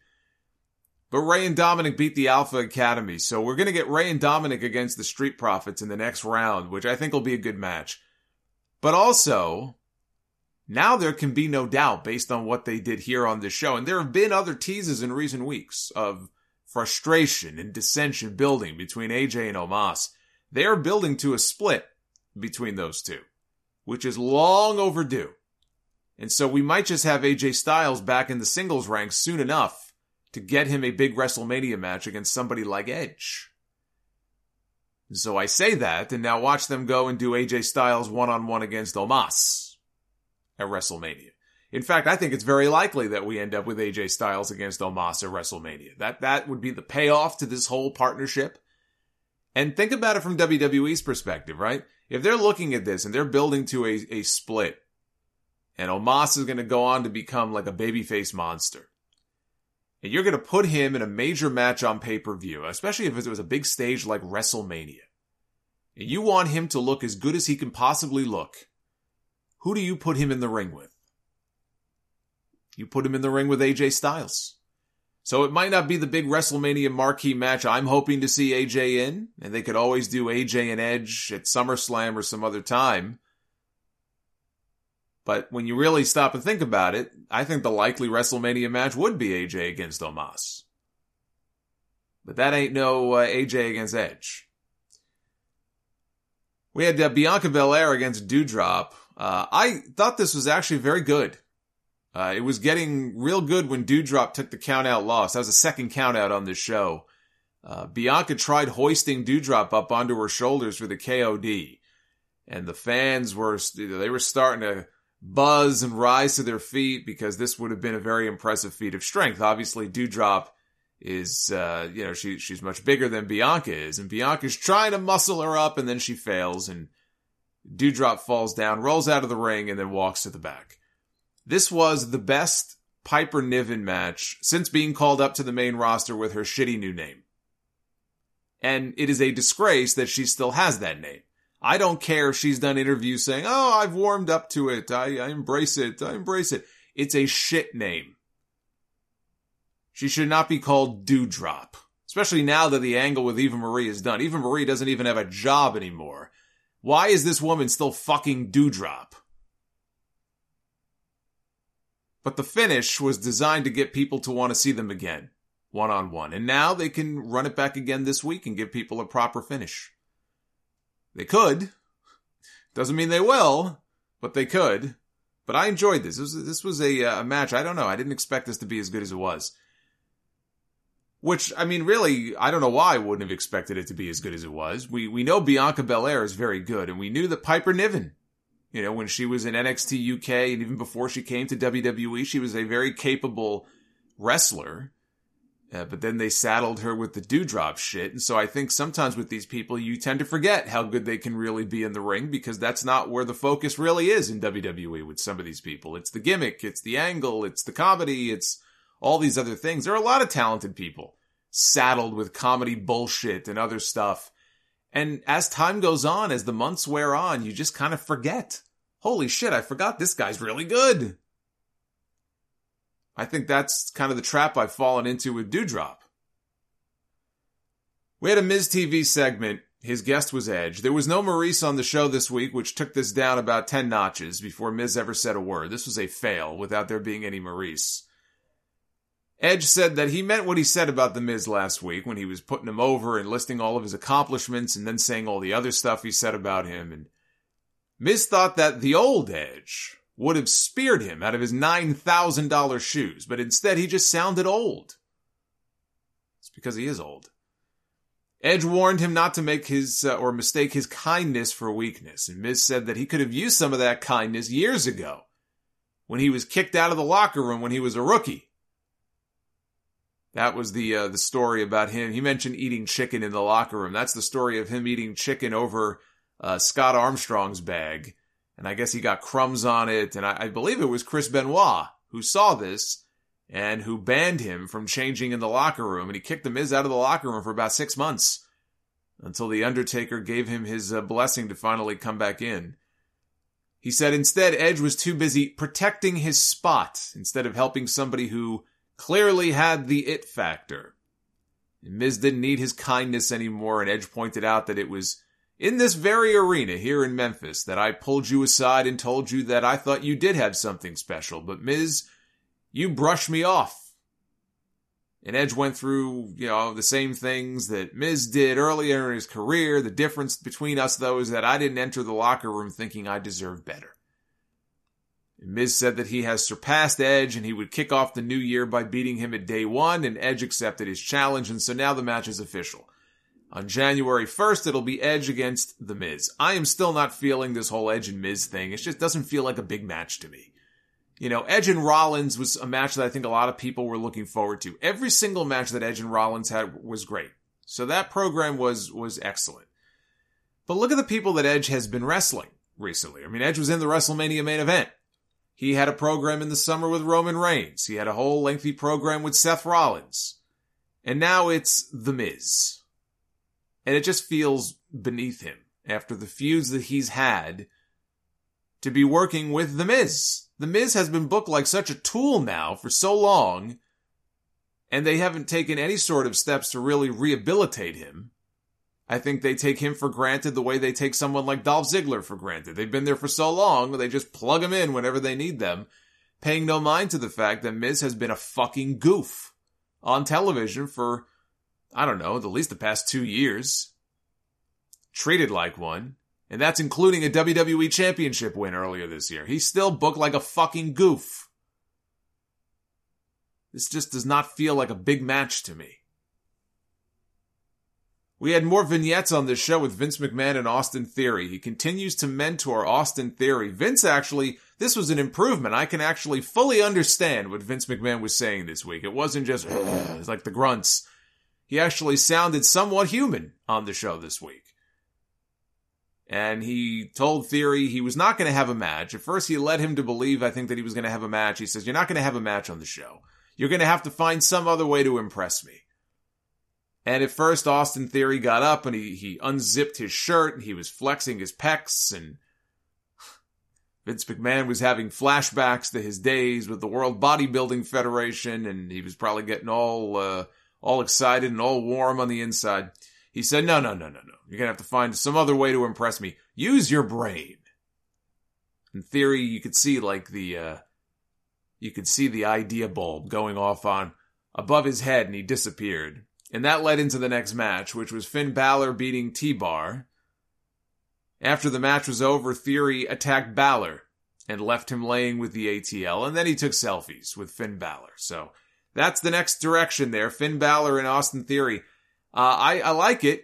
But Rey and Dominic beat the Alpha Academy, so we're going to get Rey and Dominic against the Street Profits in the next round, which I think will be a good match. But also, now there can be no doubt based on what they did here on this show, and there have been other teases in recent weeks of frustration and dissension building between AJ and Omos. They are building to a split between those two, which is long overdue. And so we might just have AJ Styles back in the singles ranks soon enough to get him a big WrestleMania match against somebody like Edge. And so I say that, and now watch them go and do AJ Styles one-on-one against Omos at WrestleMania. In fact, I think it's very likely that we end up with AJ Styles against Omos at WrestleMania. That would be the payoff to this whole partnership. And think about it from WWE's perspective, right? If they're looking at this and they're building to a split, and Omos is going to go on to become like a babyface monster, and you're going to put him in a major match on pay-per-view, especially if it was a big stage like WrestleMania, and you want him to look as good as he can possibly look, who do you put him in the ring with? You put him in the ring with AJ Styles. So it might not be the big WrestleMania marquee match I'm hoping to see AJ in, and they could always do AJ and Edge at SummerSlam or some other time. But when you really stop and think about it, I think the likely WrestleMania match would be AJ against Omos. But that ain't no AJ against Edge. We had Bianca Belair against Doudrop. I thought this was actually very good. It was getting real good when Doudrop took the countout loss. That was the second countout on this show. Bianca tried hoisting Doudrop up onto her shoulders for the KOD. And the fans were starting to buzz and rise to their feet because this would have been a very impressive feat of strength. Obviously, Doudrop is, she's much bigger than Bianca is. And Bianca's trying to muscle her up and then she fails. And Doudrop falls down, rolls out of the ring, and then walks to the back. This was the best Piper Niven match since being called up to the main roster with her shitty new name. And it is a disgrace that she still has that name. I don't care if she's done interviews saying, oh, I've warmed up to it. I embrace it. I embrace it. It's a shit name. She should not be called Doudrop. Especially now that the angle with Eva Marie is done. Eva Marie doesn't even have a job anymore. Why is this woman still fucking Doudrop? But the finish was designed to get people to want to see them again, one-on-one. And now they can run it back again this week and give people a proper finish. They could. Doesn't mean they will, but they could. But I enjoyed this. This was a match. I don't know. I didn't expect this to be as good as it was. Which, I mean, really, I don't know why I wouldn't have expected it to be as good as it was. We know Bianca Belair is very good, and we knew that Piper Niven, when she was in NXT UK and even before she came to WWE, she was a very capable wrestler. But then they saddled her with the Doudrop shit. And so I think sometimes with these people, you tend to forget how good they can really be in the ring because that's not where the focus really is in WWE with some of these people. It's the gimmick, it's the angle, it's the comedy, it's all these other things. There are a lot of talented people saddled with comedy bullshit and other stuff. And as time goes on, as the months wear on, you just kind of forget. Holy shit, I forgot this guy's really good. I think that's kind of the trap I've fallen into with Doudrop. We had a Miz TV segment. His guest was Edge. There was no Maurice on the show this week, which took this down about 10 notches before Miz ever said a word. This was a fail without there being any Maurice. Edge said that he meant what he said about The Miz last week when he was putting him over and listing all of his accomplishments and then saying all the other stuff he said about him. And Miz thought that the old Edge would have speared him out of his $9,000 shoes, but instead he just sounded old. It's because he is old. Edge warned him not to make mistake his kindness for weakness, and Miz said that he could have used some of that kindness years ago, when he was kicked out of the locker room when he was a rookie. That was the story about him. He mentioned eating chicken in the locker room. That's the story of him eating chicken over Scott Armstrong's bag. And I guess he got crumbs on it. And I believe it was Chris Benoit who saw this and who banned him from changing in the locker room. And he kicked The Miz out of the locker room for about 6 months until The Undertaker gave him his blessing to finally come back in. He said instead Edge was too busy protecting his spot instead of helping somebody who clearly had the it factor. And Miz didn't need his kindness anymore, and Edge pointed out that it was in this very arena here in Memphis that I pulled you aside and told you that I thought you did have something special, but Miz, you brushed me off. And Edge went through, the same things that Miz did earlier in his career. The difference between us, though, is that I didn't enter the locker room thinking I deserved better. Miz said that he has surpassed Edge and he would kick off the new year by beating him at day one, and Edge accepted his challenge, and so now the match is official. On January 1st, it'll be Edge against The Miz. I am still not feeling this whole Edge and Miz thing. It just doesn't feel like a big match to me. Edge and Rollins was a match that I think a lot of people were looking forward to. Every single match that Edge and Rollins had was great. So that program was excellent. But look at the people that Edge has been wrestling recently. I mean, Edge was in the WrestleMania main event. He had a program in the summer with Roman Reigns. He had a whole lengthy program with Seth Rollins. And now it's The Miz. And it just feels beneath him, after the feuds that he's had, to be working with The Miz. The Miz has been booked like such a tool now for so long, and they haven't taken any sort of steps to really rehabilitate him. I think they take him for granted the way they take someone like Dolph Ziggler for granted. They've been there for so long, they just plug him in whenever they need them, paying no mind to the fact that Miz has been a fucking goof on television for, I don't know, at least the past 2 years. Treated like one. And that's including a WWE Championship win earlier this year. He's still booked like a fucking goof. This just does not feel like a big match to me. We had more vignettes on this show with Vince McMahon and Austin Theory. He continues to mentor Austin Theory. Vince actually, this was an improvement. I can actually fully understand what Vince McMahon was saying this week. It wasn't just like the grunts. He actually sounded somewhat human on the show this week. And he told Theory he was not going to have a match. At first, he led him to believe, I think, that he was going to have a match. He says, you're not going to have a match on the show. You're going to have to find some other way to impress me. And at first, Austin Theory got up and he unzipped his shirt and he was flexing his pecs, and Vince McMahon was having flashbacks to his days with the World Bodybuilding Federation, and he was probably getting all excited and all warm on the inside. He said, no. You're going to have to find some other way to impress me. Use your brain. In Theory, you could see the idea bulb going off on above his head, and he disappeared. And that led into the next match, which was Finn Balor beating T-Bar. After the match was over, Theory attacked Balor and left him laying with the ATL, and then he took selfies with Finn Balor. So that's the next direction there. Finn Balor and Austin Theory. I like it.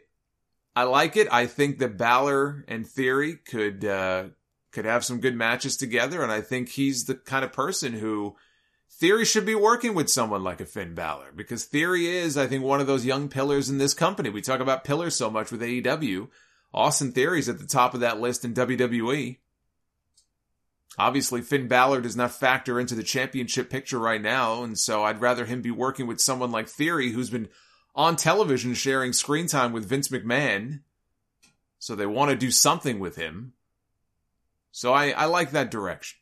I think that Balor and Theory could have some good matches together, and I think he's the kind of person who Theory should be working with someone like a Finn Balor, because Theory is, I think, one of those young pillars in this company. We talk about pillars so much with AEW. Austin Theory's at the top of that list in WWE. Obviously, Finn Balor does not factor into the championship picture right now, and so I'd rather him be working with someone like Theory, who's been on television sharing screen time with Vince McMahon. So they want to do something with him. So I like that direction.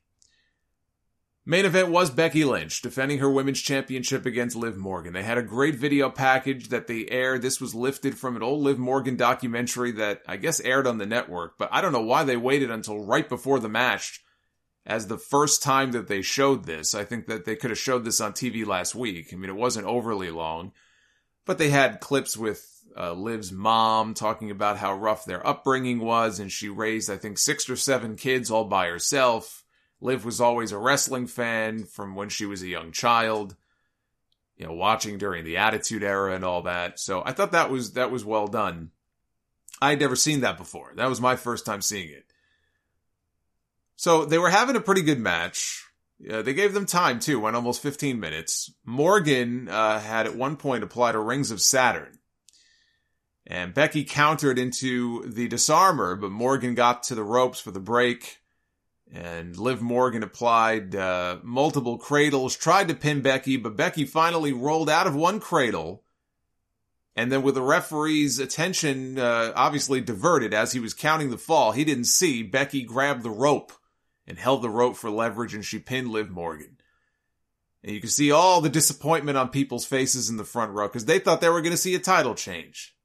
Main event was Becky Lynch defending her women's championship against Liv Morgan. They had a great video package that they aired. This was lifted from an old Liv Morgan documentary that I guess aired on the network, but I don't know why they waited until right before the match as the first time that they showed this. I think that they could have showed this on TV last week. I mean, it wasn't overly long, but they had clips with Liv's mom talking about how rough their upbringing was, and she raised, I think, 6 or 7 kids all by herself. Liv was always a wrestling fan from when she was a young child, watching during the Attitude Era and all that. So I thought that was well done. I'd never seen that before. That was my first time seeing it. So they were having a pretty good match. They gave them time too, went almost 15 minutes. Morgan had at one point applied a Rings of Saturn. And Becky countered into the disarmer, but Morgan got to the ropes for the break. And Liv Morgan applied multiple cradles, tried to pin Becky, but Becky finally rolled out of one cradle. And then with the referee's attention obviously diverted as he was counting the fall, he didn't see. Becky grabbed the rope and held the rope for leverage, and she pinned Liv Morgan. And you can see all the disappointment on people's faces in the front row, because they thought they were going to see a title change.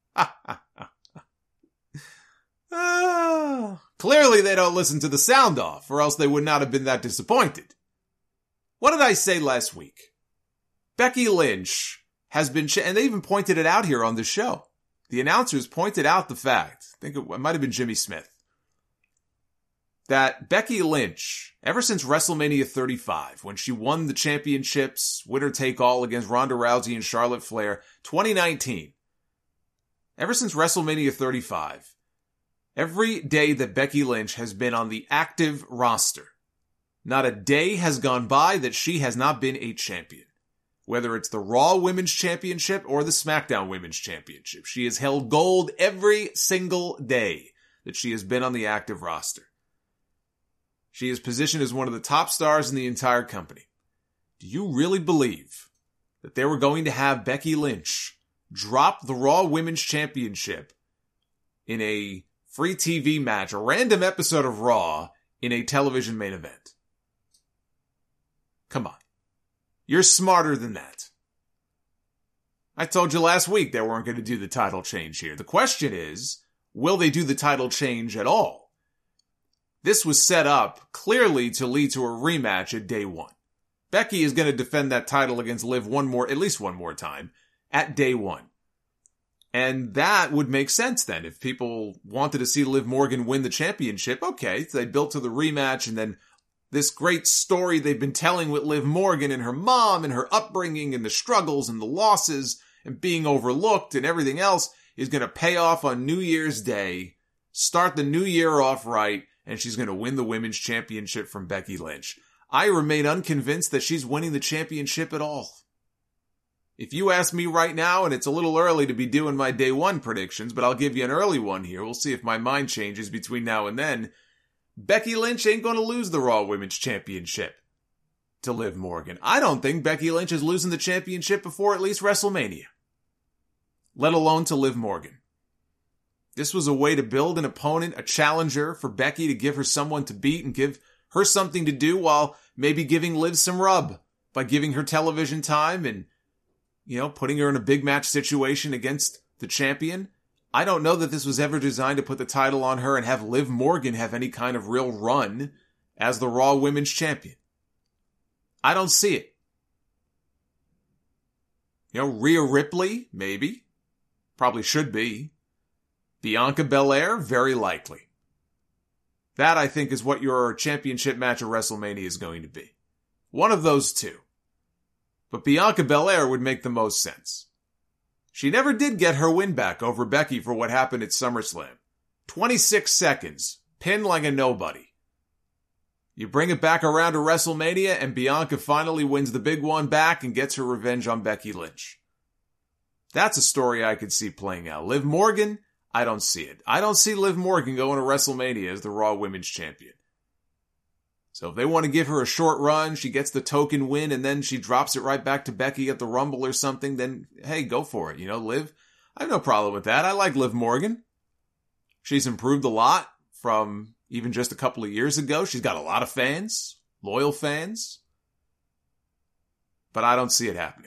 Clearly they don't listen to the sound off, or else they would not have been that disappointed. What did I say last week? Becky Lynch has been, and they even pointed it out here on the show. The announcers pointed out the fact, I think it might have been Jimmy Smith, that Becky Lynch, ever since WrestleMania 35, when she won the championships, winner take all against Ronda Rousey and Charlotte Flair, 2019, ever since WrestleMania 35, every day that Becky Lynch has been on the active roster, Not a day has gone by that she has not been a champion. Whether it's the Raw Women's Championship or the SmackDown Women's Championship, she has held gold every single day that she has been on the active roster. She is positioned as one of the top stars in the entire company. Do you really believe that they were going to have Becky Lynch drop the Raw Women's Championship in a free TV match, a random episode of Raw, in a television main event? Come on. You're smarter than that. I told you last week they weren't going to do the title change here. The question is, will they do the title change at all? This was set up clearly to lead to a rematch at day one. Becky is going to defend that title against Liv at least one more time at day one. And that would make sense then. If people wanted to see Liv Morgan win the championship, okay, so they built to the rematch, and then this great story they've been telling with Liv Morgan and her mom and her upbringing and the struggles and the losses and being overlooked and everything else is going to pay off on New Year's Day, start the new year off right, and she's going to win the women's championship from Becky Lynch. I remain unconvinced that she's winning the championship at all. If you ask me right now, and it's a little early to be doing my day one predictions, but I'll give you an early one here. We'll see if my mind changes between now and then. Becky Lynch ain't going to lose the Raw Women's Championship to Liv Morgan. I don't think Becky Lynch is losing the championship before at least WrestleMania, let alone to Liv Morgan. This was a way to build an opponent, a challenger for Becky, to give her someone to beat and give her something to do while maybe giving Liv some rub by giving her television time and, putting her in a big match situation against the champion. I don't know that this was ever designed to put the title on her and have Liv Morgan have any kind of real run as the Raw Women's Champion. I don't see it. Rhea Ripley, maybe. Probably should be. Bianca Belair, very likely. That, I think, is what your championship match at WrestleMania is going to be. One of those two. But Bianca Belair would make the most sense. She never did get her win back over Becky for what happened at SummerSlam. 26 seconds. Pinned like a nobody. You bring it back around to WrestleMania and Bianca finally wins the big one back and gets her revenge on Becky Lynch. That's a story I could see playing out. Liv Morgan, I don't see it. I don't see Liv Morgan going to WrestleMania as the Raw Women's Champion. So if they want to give her a short run, she gets the token win, and then she drops it right back to Becky at the Rumble or something, then, hey, go for it. Liv, I have no problem with that. I like Liv Morgan. She's improved a lot from even just a couple of years ago. She's got a lot of fans, loyal fans. But I don't see it happening.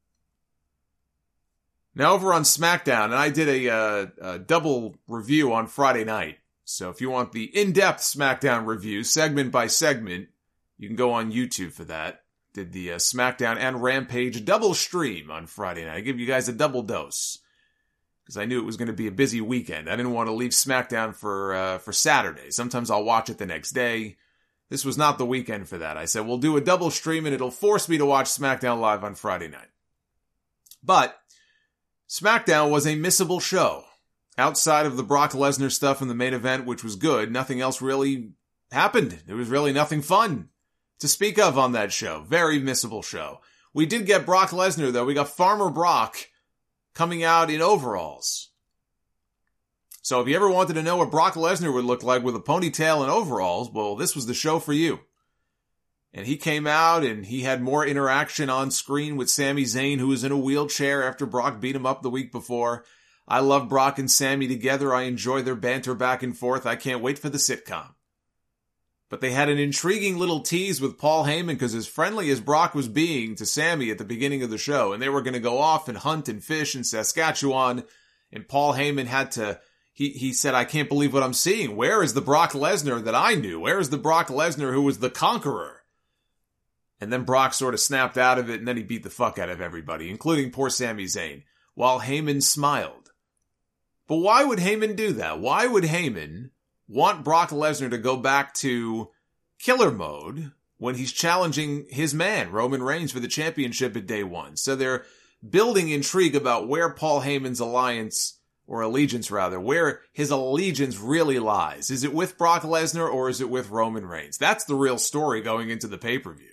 Now over on SmackDown, and I did a double review on Friday night. So if you want the in-depth SmackDown review, segment by segment, you can go on YouTube for that. Did the SmackDown and Rampage double stream on Friday night. I give you guys a double dose. Because I knew it was going to be a busy weekend. I didn't want to leave SmackDown for Saturday. Sometimes I'll watch it the next day. This was not the weekend for that. I said, we'll do a double stream and it'll force me to watch SmackDown live on Friday night. But SmackDown was a missable show. Outside of the Brock Lesnar stuff in the main event, which was good, nothing else really happened. There was really nothing fun to speak of on that show. Very missable show. We did get Brock Lesnar, though. We got Farmer Brock coming out in overalls. So if you ever wanted to know what Brock Lesnar would look like with a ponytail and overalls, well, this was the show for you. And he came out and he had more interaction on screen with Sami Zayn, who was in a wheelchair after Brock beat him up the week before. I love Brock and Sami together. I enjoy their banter back and forth. I can't wait for the sitcom. But they had an intriguing little tease with Paul Heyman because as friendly as Brock was being to Sami at the beginning of the show, and they were going to go off and hunt and fish in Saskatchewan, and Paul Heyman had to, he said, I can't believe what I'm seeing. Where is the Brock Lesnar that I knew? Where is the Brock Lesnar who was the conqueror? And then Brock sort of snapped out of it, and then he beat the fuck out of everybody, including poor Sami Zayn, while Heyman smiled. But why would Heyman do that? Why would Heyman want Brock Lesnar to go back to killer mode when he's challenging his man, Roman Reigns, for the championship at day one? So they're building intrigue about where Paul Heyman's alliance or allegiance rather, where his allegiance really lies. Is it with Brock Lesnar or is it with Roman Reigns? That's the real story going into the pay-per-view.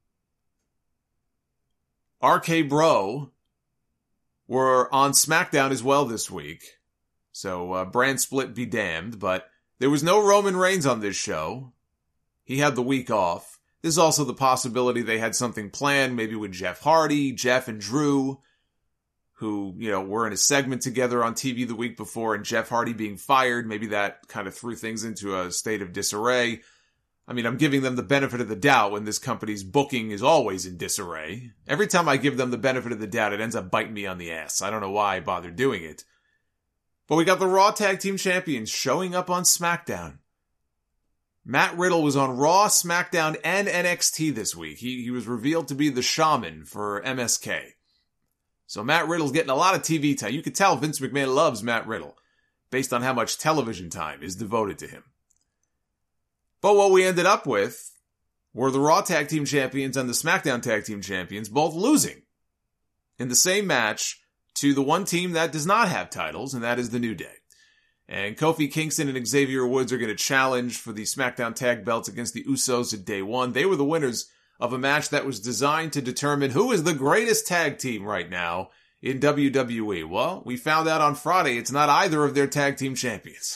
RK Bro were on SmackDown as well this week. So, brand split be damned, but there was no Roman Reigns on this show. He had the week off. There's also the possibility they had something planned, maybe with Jeff Hardy, Jeff and Drew, who, were in a segment together on TV the week before, and Jeff Hardy being fired. Maybe that kind of threw things into a state of disarray. I mean, I'm giving them the benefit of the doubt when this company's booking is always in disarray. Every time I give them the benefit of the doubt, it ends up biting me on the ass. I don't know why I bothered doing it. But we got the Raw Tag Team Champions showing up on SmackDown. Matt Riddle was on Raw, SmackDown, and NXT this week. He was revealed to be the shaman for MSK. So Matt Riddle's getting a lot of TV time. You could tell Vince McMahon loves Matt Riddle, based on how much television time is devoted to him. But what we ended up with were the Raw Tag Team Champions and the SmackDown Tag Team Champions both losing in the same match to the one team that does not have titles, and that is the New Day. And Kofi Kingston and Xavier Woods are going to challenge for the SmackDown Tag Belts against the Usos at Day 1. They were the winners of a match that was designed to determine who is the greatest tag team right now in WWE. Well, we found out on Friday it's not either of their tag team champions.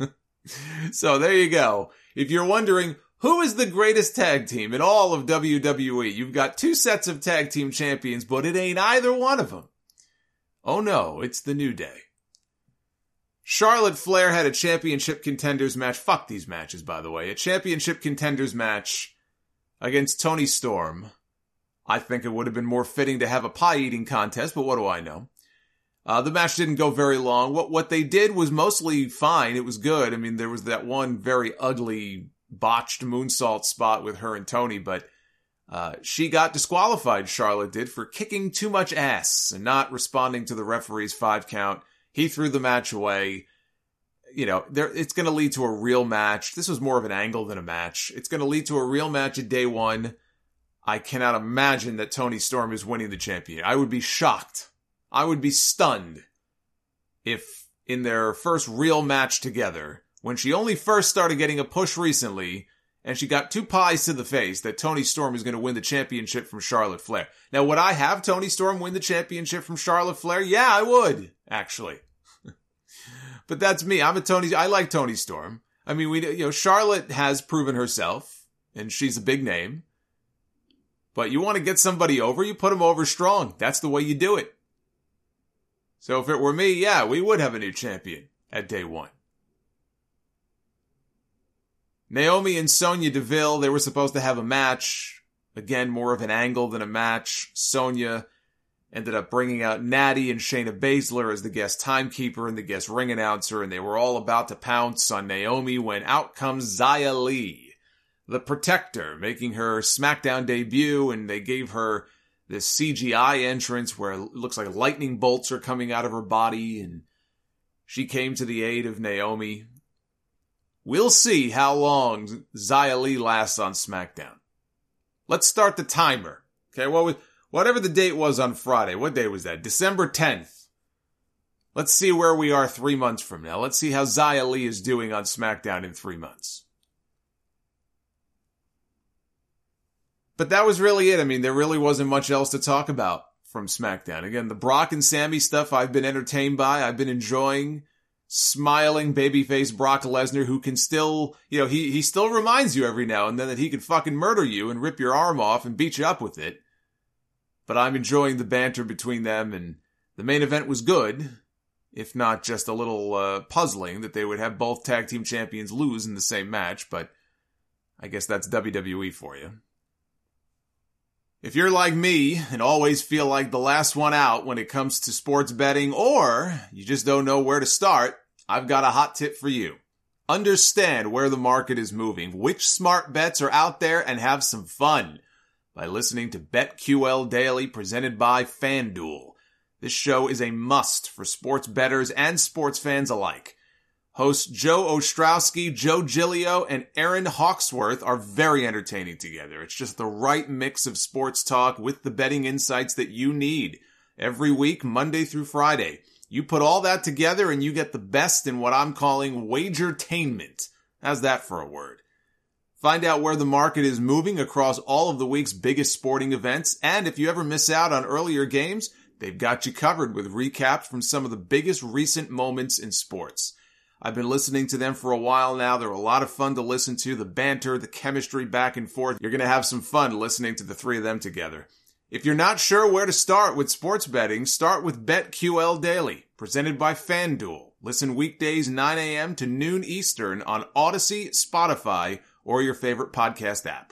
So there you go. If you're wondering who is the greatest tag team in all of WWE, you've got two sets of tag team champions, but it ain't either one of them. Oh no, it's the New Day. Charlotte Flair had a championship contenders match. Fuck these matches, by the way. A championship contenders match against Toni Storm. I think it would have been more fitting to have a pie-eating contest, but what do I know? The match didn't go very long. What they did was mostly fine. It was good. I mean, there was that one very ugly, botched moonsault spot with her and Toni, but she got disqualified, Charlotte did, for kicking too much ass and not responding to the referee's 5 count. He threw the match away. It's going to lead to a real match. This was more of an angle than a match. It's going to lead to a real match at Day 1. I cannot imagine that Toni Storm is winning the champion. I would be shocked. I would be stunned if in their first real match together, when she only first started getting a push recently, and she got 2 pies to the face, that Toni Storm is going to win the championship from Charlotte Flair. Now, would I have Toni Storm win the championship from Charlotte Flair? Yeah, I would, actually. But that's me. I like Toni Storm. I mean, Charlotte has proven herself, and she's a big name. But you want to get somebody over, you put them over strong. That's the way you do it. So if it were me, yeah, we would have a new champion at Day 1. Naomi and Sonya Deville, they were supposed to have a match. Again, more of an angle than a match. Sonya ended up bringing out Natty and Shayna Baszler as the guest timekeeper and the guest ring announcer, and they were all about to pounce on Naomi when out comes Xia Li, the Protector, making her SmackDown debut, and they gave her this CGI entrance where it looks like lightning bolts are coming out of her body, and she came to the aid of Naomi. We'll see how long Xia Li lasts on SmackDown. Let's start the timer. Okay, whatever the date was on Friday. What day was that? December 10th. Let's see where we are 3 months from now. Let's see how Xia Li is doing on SmackDown in 3 months. But that was really it. I mean, there really wasn't much else to talk about from SmackDown. Again, the Brock and Sammy stuff I've been entertained by. I've been enjoying smiling babyface Brock Lesnar, who can still, he still reminds you every now and then that he could fucking murder you and rip your arm off and beat you up with it. But I'm enjoying the banter between them, and the main event was good, if not just a little puzzling that they would have both tag team champions lose in the same match, but I guess that's WWE for you. If you're like me and always feel like the last one out when it comes to sports betting, or you just don't know where to start, I've got a hot tip for you. Understand where the market is moving, which smart bets are out there, and have some fun by listening to BetQL Daily presented by FanDuel. This show is a must for sports bettors and sports fans alike. Hosts Joe Ostrowski, Joe Giglio, and Aaron Hawksworth are very entertaining together. It's just the right mix of sports talk with the betting insights that you need every week, Monday through Friday. You put all that together and you get the best in what I'm calling wagertainment. How's that for a word? Find out where the market is moving across all of the week's biggest sporting events, and if you ever miss out on earlier games, they've got you covered with recaps from some of the biggest recent moments in sports. I've been listening to them for a while now. They're a lot of fun to listen to. The banter, the chemistry back and forth. You're going to have some fun listening to the three of them together. If you're not sure where to start with sports betting, start with BetQL Daily, presented by FanDuel. Listen weekdays 9 a.m. to noon Eastern on Odyssey, Spotify, or your favorite podcast app.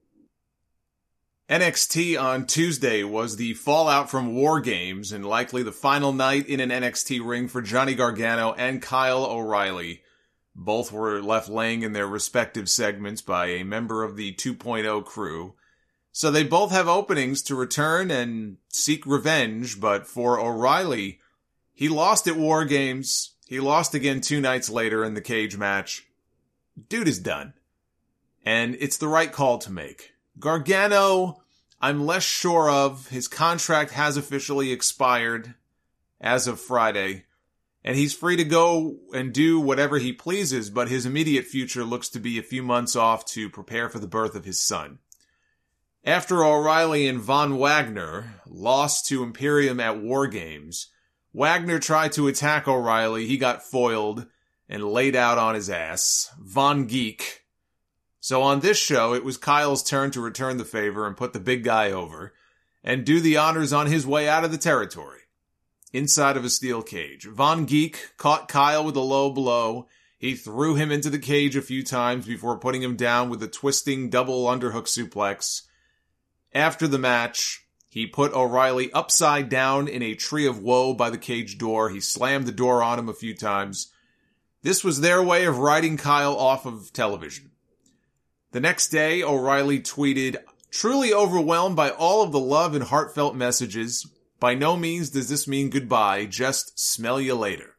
NXT on Tuesday was the fallout from War Games and likely the final night in an NXT ring for Johnny Gargano and Kyle O'Reilly. Both were left laying in their respective segments by a member of the 2.0 crew. So they both have openings to return and seek revenge, but for O'Reilly, he lost at War Games. He lost again 2 nights later in the cage match. Dude is done. And it's the right call to make. Gargano, I'm less sure of. His contract has officially expired as of Friday, and he's free to go and do whatever he pleases, but his immediate future looks to be a few months off to prepare for the birth of his son. After O'Reilly and Von Wagner lost to Imperium at War Games, Wagner tried to attack O'Reilly. He got foiled and laid out on his ass. Von Geek. So on this show, it was Kyle's turn to return the favor and put the big guy over and do the honors on his way out of the territory. Inside of a steel cage, Von Geek caught Kyle with a low blow. He threw him into the cage a few times before putting him down with a twisting double underhook suplex. After the match, he put O'Reilly upside down in a tree of woe by the cage door. He slammed the door on him a few times. This was their way of writing Kyle off of television. The next day, O'Reilly tweeted, "Truly overwhelmed by all of the love and heartfelt messages. By no means does this mean goodbye, just smell you later."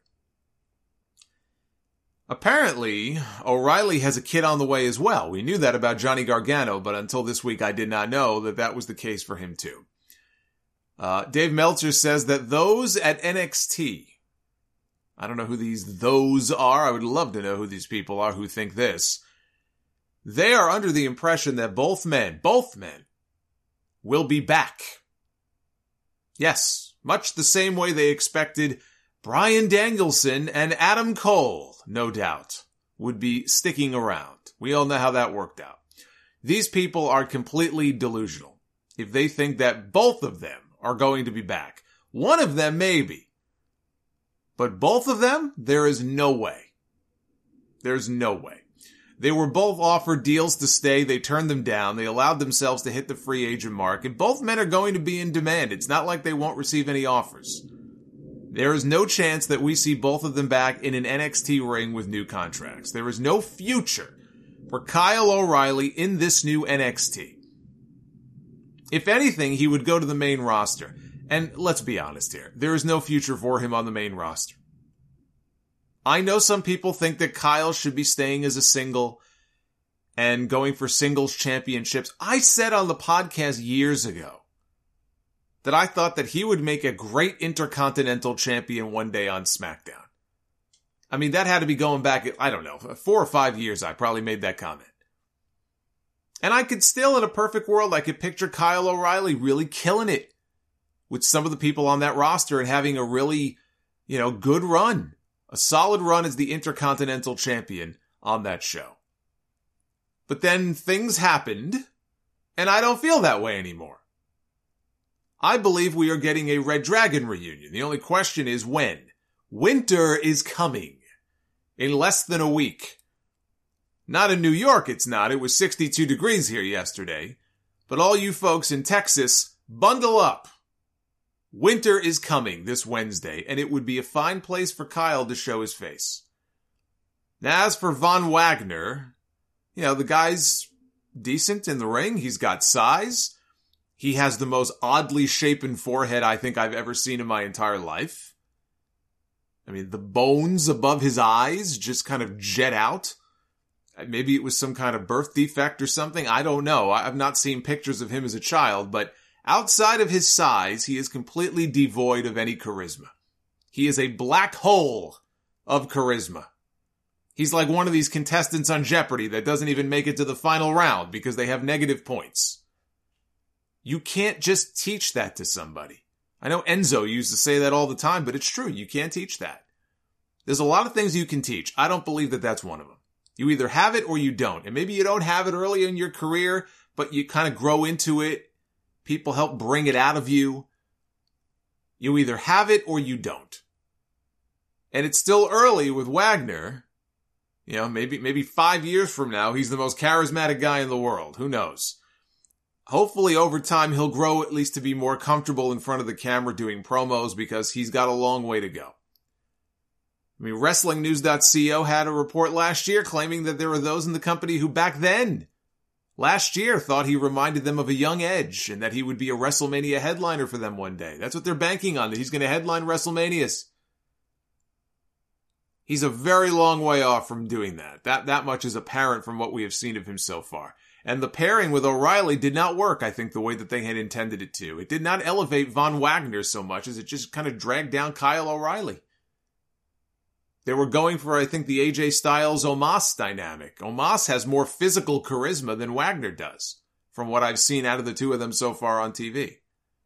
Apparently, O'Reilly has a kid on the way as well. We knew that about Johnny Gargano, but until this week I did not know that that was the case for him too. Dave Meltzer says that those at NXT, I don't know who these those are, I would love to know who these people are who think this, they are under the impression that both men will be back. Yes, much the same way they expected Bryan Danielson and Adam Cole, no doubt, would be sticking around. We all know how that worked out. These people are completely delusional if they think that both of them are going to be back. One of them maybe. But both of them, there is no way. There's no way. They were both offered deals to stay. They turned them down. They allowed themselves to hit the free agent mark. And both men are going to be in demand. It's not like they won't receive any offers. There is no chance that we see both of them back in an NXT ring with new contracts. There is no future for Kyle O'Reilly in this new NXT. If anything, he would go to the main roster. And let's be honest here. There is no future for him on the main roster. I know some people think that Kyle should be staying as a single and going for singles championships. I said on the podcast years ago that I thought that he would make a great Intercontinental Champion one day on SmackDown. I mean, that had to be going back, I don't know, 4 or 5 years I probably made that comment. And I could still, in a perfect world, I could picture Kyle O'Reilly really killing it with some of the people on that roster and having a really, good run. A solid run as the Intercontinental Champion on that show. But then things happened, and I don't feel that way anymore. I believe we are getting a Red Dragon reunion. The only question is when. Winter is coming. In less than a week. Not in New York, it's not. It was 62 degrees here yesterday. But all you folks in Texas, bundle up. Winter is coming this Wednesday, and it would be a fine place for Kyle to show his face. Now, as for Von Wagner, the guy's decent in the ring. He's got size. He has the most oddly shapen forehead I think I've ever seen in my entire life. I mean, the bones above his eyes just kind of jet out. Maybe it was some kind of birth defect or something. I don't know. I've not seen pictures of him as a child, but outside of his size, he is completely devoid of any charisma. He is a black hole of charisma. He's like one of these contestants on Jeopardy that doesn't even make it to the final round because they have negative points. You can't just teach that to somebody. I know Enzo used to say that all the time, but it's true. You can't teach that. There's a lot of things you can teach. I don't believe that that's one of them. You either have it or you don't. And maybe you don't have it early in your career, but you kind of grow into it. People help bring it out of you. You either have it or you don't. And it's still early with Wagner. You know, maybe 5 years from now, he's the most charismatic guy in the world. Who knows? Hopefully over time, he'll grow at least to be more comfortable in front of the camera doing promos because he's got a long way to go. I mean, WrestlingNews.co had a report last year claiming that there were those in the company who back then, last year, thought he reminded them of a young Edge and that he would be a WrestleMania headliner for them one day. That's what they're banking on, that he's going to headline WrestleManias. He's a very long way off from doing that. That much is apparent from what we have seen of him so far. And the pairing with O'Reilly did not work, I think, the way that they had intended it to. It did not elevate Von Wagner so much as it just kind of dragged down Kyle O'Reilly. They were going for, I think, the AJ Styles-Omos dynamic. Omos has more physical charisma than Wagner does, from what I've seen out of the two of them so far on TV.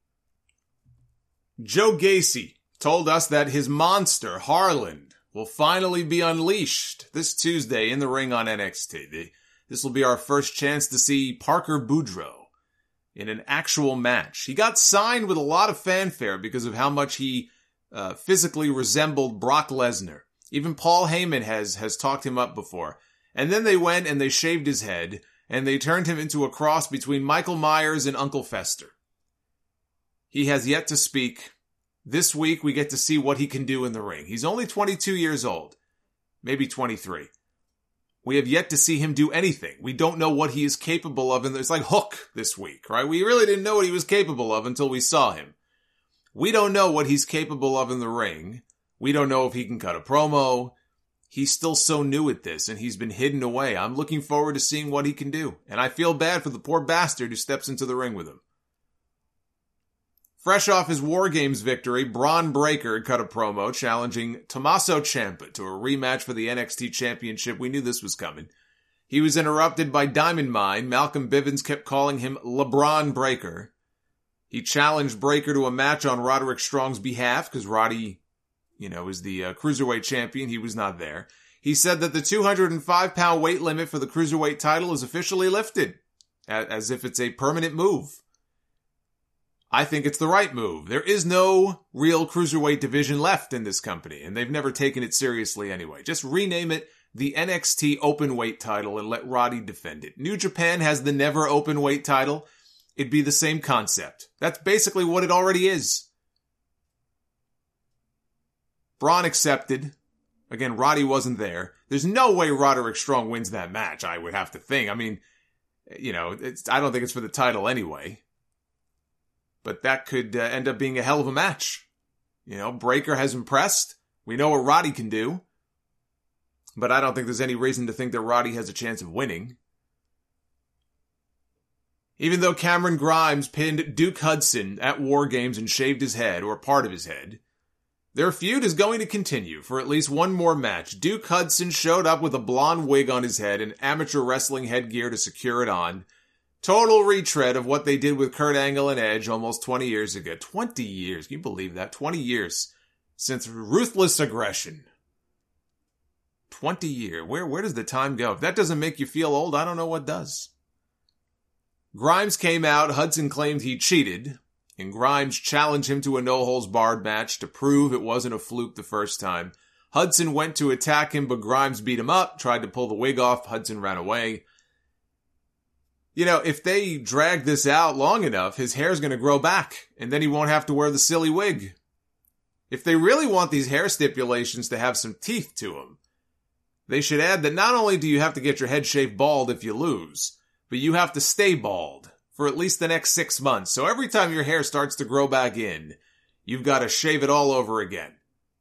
Joe Gacy told us that his monster, Harland, will finally be unleashed this Tuesday in the ring on NXT. This will be our first chance to see Parker Boudreaux in an actual match. He got signed with a lot of fanfare because of how much he physically resembled Brock Lesnar. Even Paul Heyman has talked him up before. And then they went and they shaved his head, and they turned him into a cross between Michael Myers and Uncle Fester. He has yet to speak. This week we get to see what he can do in the ring. He's only 22 years old. Maybe 23. We have yet to see him do anything. We don't know what he is capable of. And it's like Hook this week, right? We really didn't know what he was capable of until we saw him. We don't know what he's capable of in the ring. We don't know if he can cut a promo. He's still so new at this, and he's been hidden away. I'm looking forward to seeing what he can do. And I feel bad for the poor bastard who steps into the ring with him. Fresh off his War Games victory, Bron Breakker cut a promo challenging Tommaso Ciampa to a rematch for the NXT Championship. We knew this was coming. He was interrupted by Diamond Mine. Malcolm Bivens kept calling him LeBron Breakker. He challenged Breakker to a match on Roderick Strong's behalf because Roddy, is the Cruiserweight champion. He was not there. He said that the 205-pound weight limit for the Cruiserweight title is officially lifted, as if it's a permanent move. I think it's the right move. There is no real Cruiserweight division left in this company, and they've never taken it seriously anyway. Just rename it the NXT Openweight title and let Roddy defend it. New Japan has the Never Openweight title. It'd be the same concept. That's basically what it already is. Braun accepted. Again, Roddy wasn't there. There's no way Roderick Strong wins that match, I would have to think. I mean, I don't think it's for the title anyway. But that could end up being a hell of a match. Breakker has impressed. We know what Roddy can do. But I don't think there's any reason to think that Roddy has a chance of winning. Even though Cameron Grimes pinned Duke Hudson at War Games and shaved his head, or part of his head, their feud is going to continue for at least one more match. Duke Hudson showed up with a blonde wig on his head and amateur wrestling headgear to secure it on. Total retread of what they did with Kurt Angle and Edge almost 20 years ago. 20 years. Can you believe that? 20 years since Ruthless Aggression. 20 years. Where does the time go? If that doesn't make you feel old, I don't know what does. Grimes came out. Hudson claimed he cheated. And Grimes challenged him to a no-holds-barred match to prove it wasn't a fluke the first time. Hudson went to attack him, but Grimes beat him up, tried to pull the wig off. Hudson ran away. If they drag this out long enough, his hair's going to grow back, and then he won't have to wear the silly wig. If they really want these hair stipulations to have some teeth to them, they should add that not only do you have to get your head shaved bald if you lose, but you have to stay bald for at least the next 6 months. So every time your hair starts to grow back in, you've got to shave it all over again.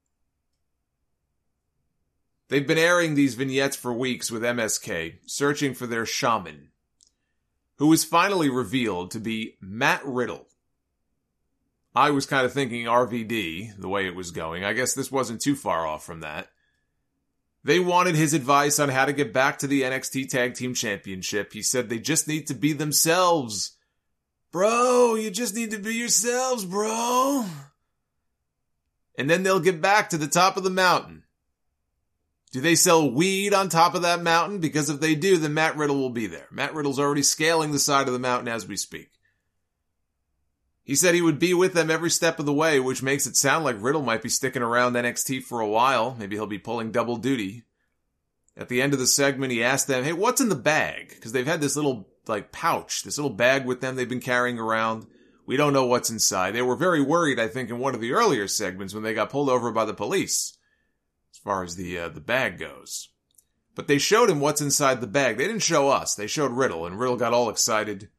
They've been airing these vignettes for weeks with MSK, searching for their shaman, who was finally revealed to be Matt Riddle. I was kind of thinking RVD, the way it was going. I guess this wasn't too far off from that. They wanted his advice on how to get back to the NXT Tag Team Championship. He said they just need to be themselves. Bro, you just need to be yourselves, bro. And then they'll get back to the top of the mountain. Do they sell weed on top of that mountain? Because if they do, then Matt Riddle will be there. Matt Riddle's already scaling the side of the mountain as we speak. He said he would be with them every step of the way, which makes it sound like Riddle might be sticking around NXT for a while. Maybe he'll be pulling double duty. At the end of the segment, he asked them, hey, what's in the bag? Because they've had this little, pouch, this little bag with them they've been carrying around. We don't know what's inside. They were very worried, I think, in one of the earlier segments when they got pulled over by the police, as far as the bag goes. But they showed him what's inside the bag. They didn't show us. They showed Riddle, and Riddle got all excited.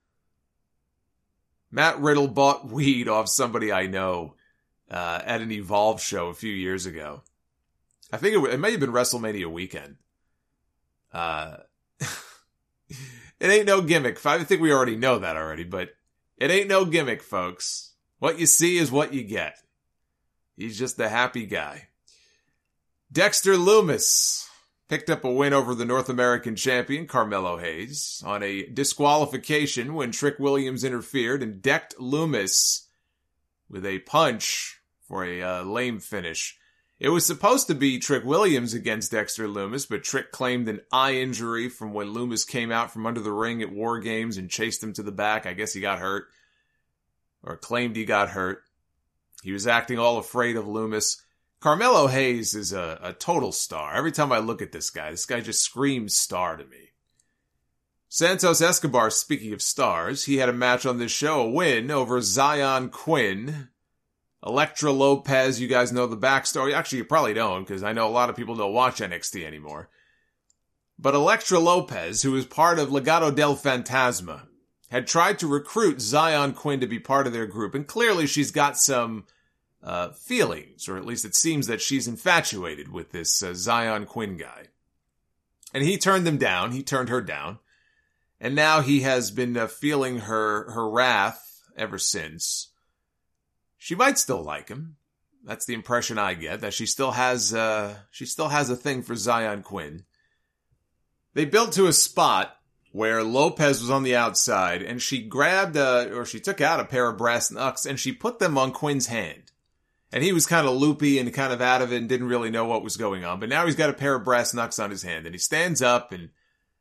Matt Riddle bought weed off somebody I know at an Evolve show a few years ago. I think it may have been WrestleMania weekend. It ain't no gimmick. I think we already know that already, but it ain't no gimmick, folks. What you see is what you get. He's just a happy guy. Dexter Lumis picked up a win over the North American champion, Carmelo Hayes, on a disqualification when Trick Williams interfered and decked Lumis with a punch for a lame finish. It was supposed to be Trick Williams against Dexter Lumis, but Trick claimed an eye injury from when Lumis came out from under the ring at War Games and chased him to the back. I guess he got hurt, or claimed he got hurt. He was acting all afraid of Lumis. Carmelo Hayes is a total star. Every time I look at this guy just screams star to me. Santos Escobar, speaking of stars, he had a match on this show, a win over Zion Quinn. Elektra Lopez, you guys know the backstory. Actually, you probably don't, because I know a lot of people don't watch NXT anymore. But Elektra Lopez, who is part of Legado del Fantasma, had tried to recruit Zion Quinn to be part of their group, and clearly she's got some feelings, or at least it seems that she's infatuated with this Zion Quinn guy. And he turned them down. He turned her down. And now he has been feeling her wrath ever since. She might still like him. That's the impression I get, that she still has a thing for Zion Quinn. They built to a spot where Lopez was on the outside, and she grabbed, she took out a pair of brass knucks, and she put them on Quinn's hand. And he was kind of loopy and kind of out of it and didn't really know what was going on. But now he's got a pair of brass knucks on his hand, and he stands up, and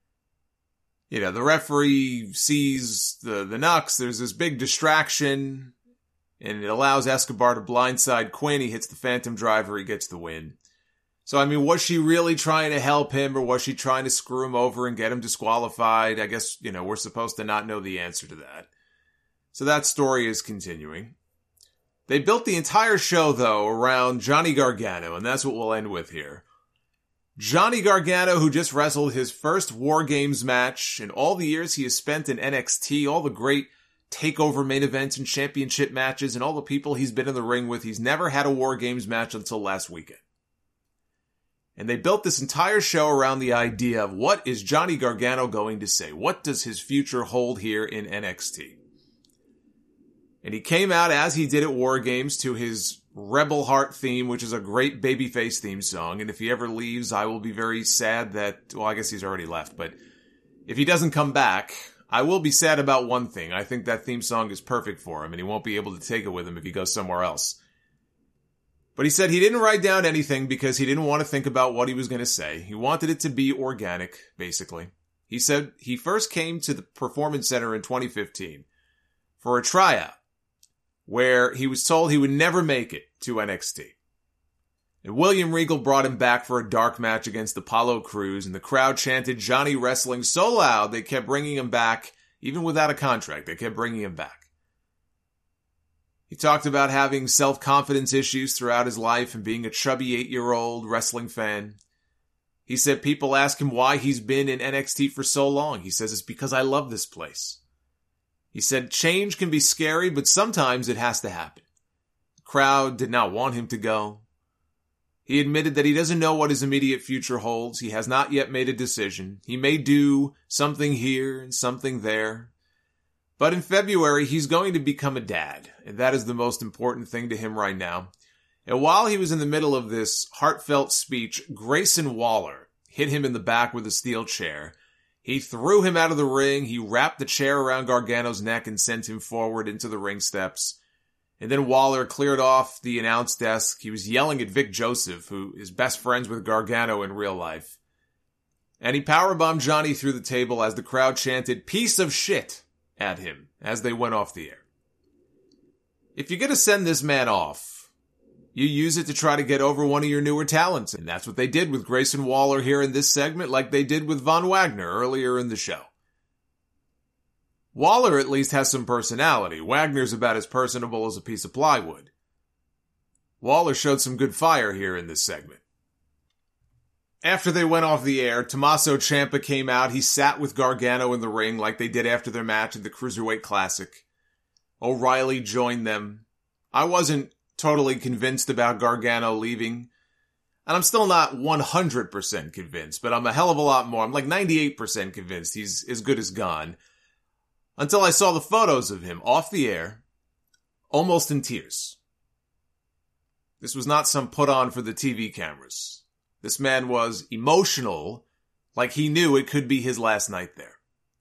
the referee sees the knucks. There's this big distraction, and it allows Escobar to blindside Quinn. He hits the Phantom Driver. He gets the win. So, was she really trying to help him, or was she trying to screw him over and get him disqualified? I guess, we're supposed to not know the answer to that. So that story is continuing. They built the entire show, though, around Johnny Gargano, and that's what we'll end with here. Johnny Gargano, who just wrestled his first War Games match in all the years he has spent in NXT, all the great takeover main events and championship matches, and all the people he's been in the ring with, he's never had a War Games match until last weekend. And they built this entire show around the idea of what is Johnny Gargano going to say? What does his future hold here in NXT? And he came out as he did at War Games to his Rebel Heart theme, which is a great babyface theme song. And if he ever leaves, I will be very sad that, I guess he's already left. But if he doesn't come back, I will be sad about one thing. I think that theme song is perfect for him, and he won't be able to take it with him if he goes somewhere else. But he said he didn't write down anything because he didn't want to think about what he was going to say. He wanted it to be organic, basically. He said he first came to the Performance Center in 2015 for a tryout, where he was told he would never make it to NXT. And William Regal brought him back for a dark match against Apollo Crews, and the crowd chanted Johnny Wrestling so loud they kept bringing him back, even without a contract. They kept bringing him back. He talked about having self-confidence issues throughout his life and being a chubby 8-year-old wrestling fan. He said people ask him why he's been in NXT for so long. He says it's because I love this place. He said change can be scary, but sometimes it has to happen. The crowd did not want him to go. He admitted that he doesn't know what his immediate future holds. He has not yet made a decision. He may do something here and something there. But in February, he's going to become a dad, and that is the most important thing to him right now. And while he was in the middle of this heartfelt speech, Grayson Waller hit him in the back with a steel chair. He threw him out of the ring, he wrapped the chair around Gargano's neck and sent him forward into the ring steps. And then Waller cleared off the announce desk. He was yelling at Vic Joseph, who is best friends with Gargano in real life. And he powerbombed Johnny through the table as the crowd chanted, "Piece of shit," at him as they went off the air. If you're going to send this man off, you use it to try to get over one of your newer talents. And that's what they did with Grayson Waller here in this segment, like they did with Von Wagner earlier in the show. Waller at least has some personality. Wagner's about as personable as a piece of plywood. Waller showed some good fire here in this segment. After they went off the air, Tommaso Ciampa came out. He sat with Gargano in the ring like they did after their match at the Cruiserweight Classic. O'Reilly joined them. I wasn't totally convinced about Gargano leaving. And I'm still not 100% convinced, but I'm a hell of a lot more. I'm like 98% convinced he's as good as gone. Until I saw the photos of him off the air, almost in tears. This was not some put on for the TV cameras. This man was emotional, like he knew it could be his last night there.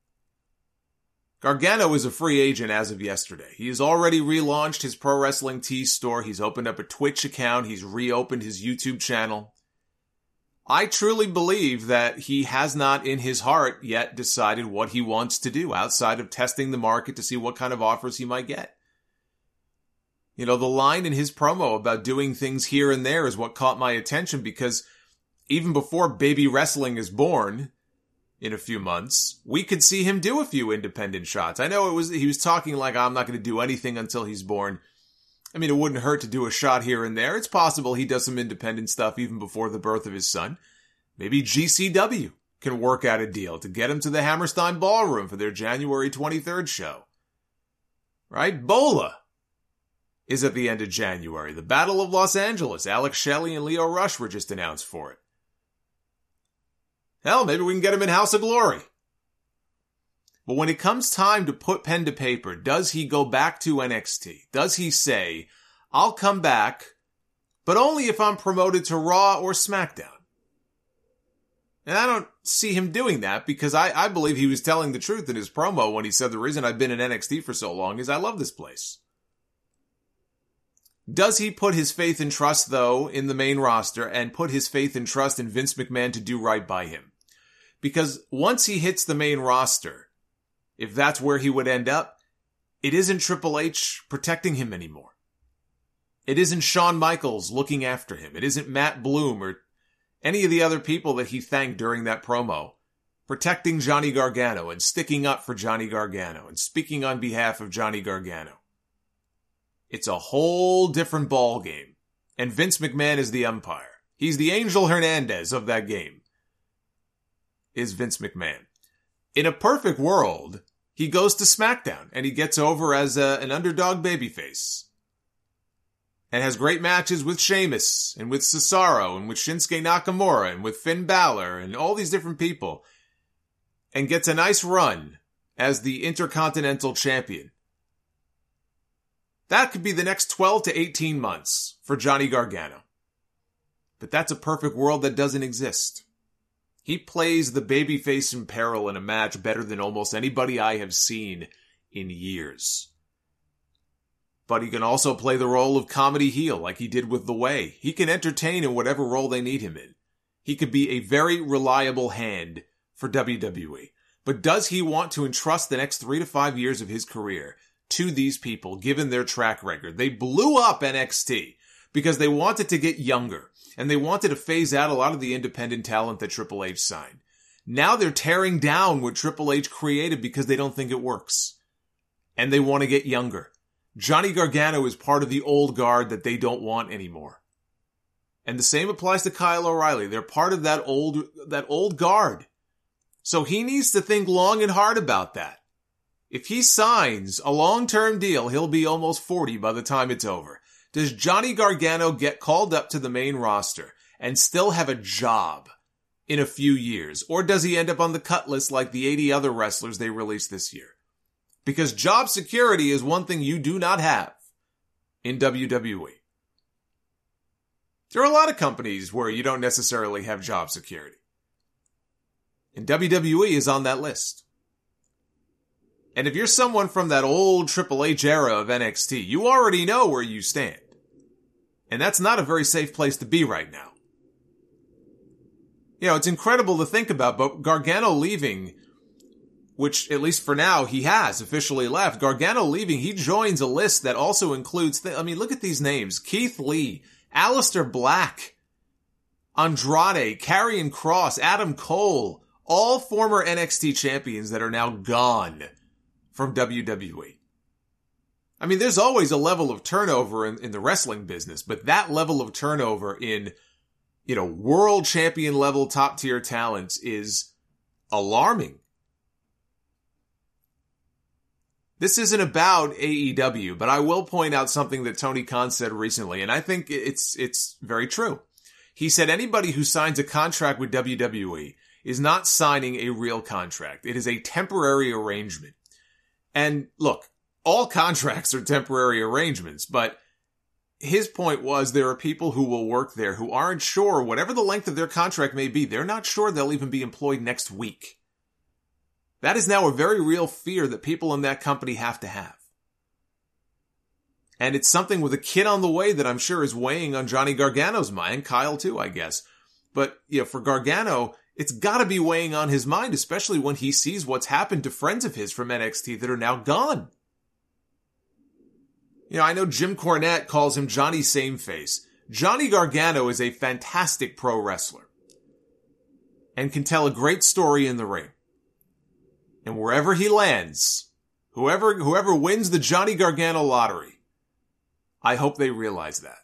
Gargano is a free agent as of yesterday. He has already relaunched his Pro Wrestling Tees store. He's opened up a Twitch account. He's reopened his YouTube channel. I truly believe that he has not in his heart yet decided what he wants to do outside of testing the market to see what kind of offers he might get. You know, the line in his promo about doing things here and there is what caught my attention, because even before Baby Wrestling is born in a few months, we could see him do a few independent shots. I know he was talking like, I'm not going to do anything until he's born. I mean, it wouldn't hurt to do a shot here and there. It's possible he does some independent stuff even before the birth of his son. Maybe GCW can work out a deal to get him to the Hammerstein Ballroom for their January 23rd show. Right? Bola is at the end of January. The Battle of Los Angeles. Alex Shelley and Leo Rush were just announced for it. Hell, maybe we can get him in House of Glory. But when it comes time to put pen to paper, does he go back to NXT? Does he say, I'll come back, but only if I'm promoted to Raw or SmackDown? And I don't see him doing that, because I believe he was telling the truth in his promo when he said the reason I've been in NXT for so long is I love this place. Does he put his faith and trust, though, in the main roster and put his faith and trust in Vince McMahon to do right by him? Because once he hits the main roster, if that's where he would end up, it isn't Triple H protecting him anymore. It isn't Shawn Michaels looking after him. It isn't Matt Bloom or any of the other people that he thanked during that promo protecting Johnny Gargano and sticking up for Johnny Gargano and speaking on behalf of Johnny Gargano. It's a whole different ball game. And Vince McMahon is the umpire. He's the Angel Hernandez of that game. Is Vince McMahon. In a perfect world, he goes to SmackDown and he gets over as an underdog babyface. And has great matches with Sheamus and with Cesaro and with Shinsuke Nakamura and with Finn Balor and all these different people. And gets a nice run as the Intercontinental Champion. That could be the next 12 to 18 months for Johnny Gargano. But that's a perfect world that doesn't exist. He plays the babyface in peril in a match better than almost anybody I have seen in years. But he can also play the role of comedy heel like he did with The Way. He can entertain in whatever role they need him in. He could be a very reliable hand for WWE. But does he want to entrust the next 3 to 5 years of his career to these people, given their track record? They blew up NXT because they wanted to get younger. And they wanted to phase out a lot of the independent talent that Triple H signed. Now they're tearing down what Triple H created because they don't think it works. And they want to get younger. Johnny Gargano is part of the old guard that they don't want anymore. And the same applies to Kyle O'Reilly. They're part of that old guard. So he needs to think long and hard about that. If he signs a long-term deal, he'll be almost 40 by the time it's over. Does Johnny Gargano get called up to the main roster and still have a job in a few years? Or does he end up on the cut list like the 80 other wrestlers they released this year? Because job security is one thing you do not have in WWE. There are a lot of companies where you don't necessarily have job security. And WWE is on that list. And if you're someone from that old Triple H era of NXT, you already know where you stand. And that's not a very safe place to be right now. You know, it's incredible to think about, but Gargano leaving, which at least for now he has officially left, Gargano leaving, he joins a list that also includes, look at these names. Keith Lee, Aleister Black, Andrade, Karrion Kross, Adam Cole, all former NXT champions that are now gone from WWE. I mean, there's always a level of turnover in the wrestling business, but that level of turnover in, world champion level top tier talents is alarming. This isn't about AEW, but I will point out something that Tony Khan said recently, and I think it's very true. He said anybody who signs a contract with WWE is not signing a real contract. It is a temporary arrangement. And look, all contracts are temporary arrangements, but his point was there are people who will work there who aren't sure, whatever the length of their contract may be, they're not sure they'll even be employed next week. That is now a very real fear that people in that company have to have. And it's something with a kid on the way that I'm sure is weighing on Johnny Gargano's mind, Kyle too, I guess. But, for Gargano, it's gotta be weighing on his mind, especially when he sees what's happened to friends of his from NXT that are now gone. I know Jim Cornette calls him Johnny Sameface. Johnny Gargano is a fantastic pro wrestler and can tell a great story in the ring. And wherever he lands, whoever wins the Johnny Gargano lottery, I hope they realize that.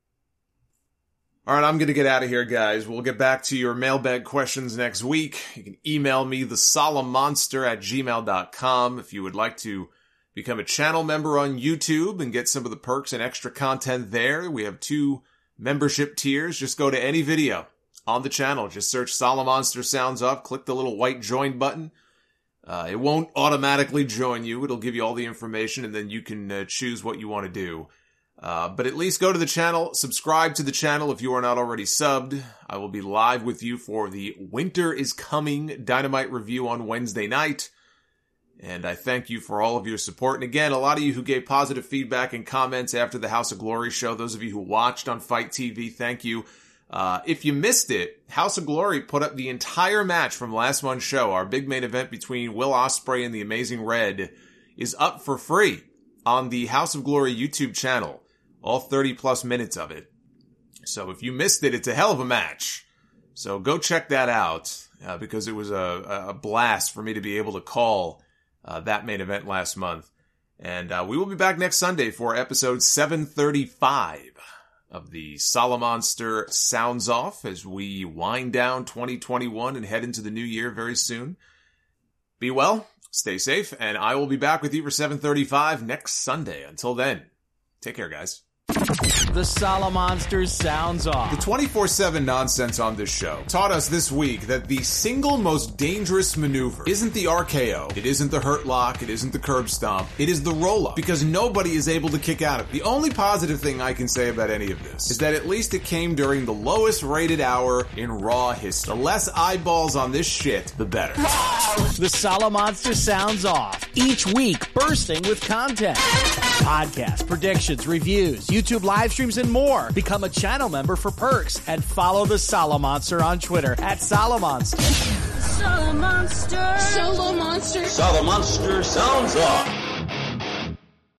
All right, I'm going to get out of here, guys. We'll get back to your mailbag questions next week. You can email me, thesolemnmonster@gmail.com, if you would like to become a channel member on YouTube and get some of the perks and extra content there. We have 2 membership tiers. Just go to any video on the channel. Just search Solemn Monster Sounds Off. Click the little white join button. It won't automatically join you. It'll give you all the information, and then you can choose what you want to do. But at least go to the channel, subscribe to the channel if you are not already subbed. I will be live with you for the Winter is Coming Dynamite review on Wednesday night. And I thank you for all of your support. And again, a lot of you who gave positive feedback and comments after the House of Glory show, those of you who watched on Fight TV, thank you. If you missed it, House of Glory put up the entire match from last month's show. Our big main event between Will Ospreay and the Amazing Red is up for free on the House of Glory YouTube channel. All 30 plus minutes of it. So if you missed it, it's a hell of a match. So go check that out, because it was a blast for me to be able to call that main event last month. And we will be back next Sunday for episode 735 of the Solomonster Sounds Off as we wind down 2021 and head into the new year very soon. Be well, stay safe, and I will be back with you for 735 next Sunday. Until then, take care, guys. The Solomonster Sounds Off. The 24/7 nonsense on this show taught us this week that the single most dangerous maneuver isn't the RKO, it isn't the hurt lock, it isn't the curb stomp, it is the roll-up, because nobody is able to kick out of it. The only positive thing I can say about any of this is that at least it came during the lowest rated hour in Raw history. The less eyeballs on this shit, the better. The Solomonster Sounds Off. Each week, bursting with content. Podcasts, predictions, reviews, YouTube live streams, and more. Become a channel member for perks and follow the Solomonster on Twitter @Solomonster. Solomonster. Solomonster. Solomonster Sounds Off.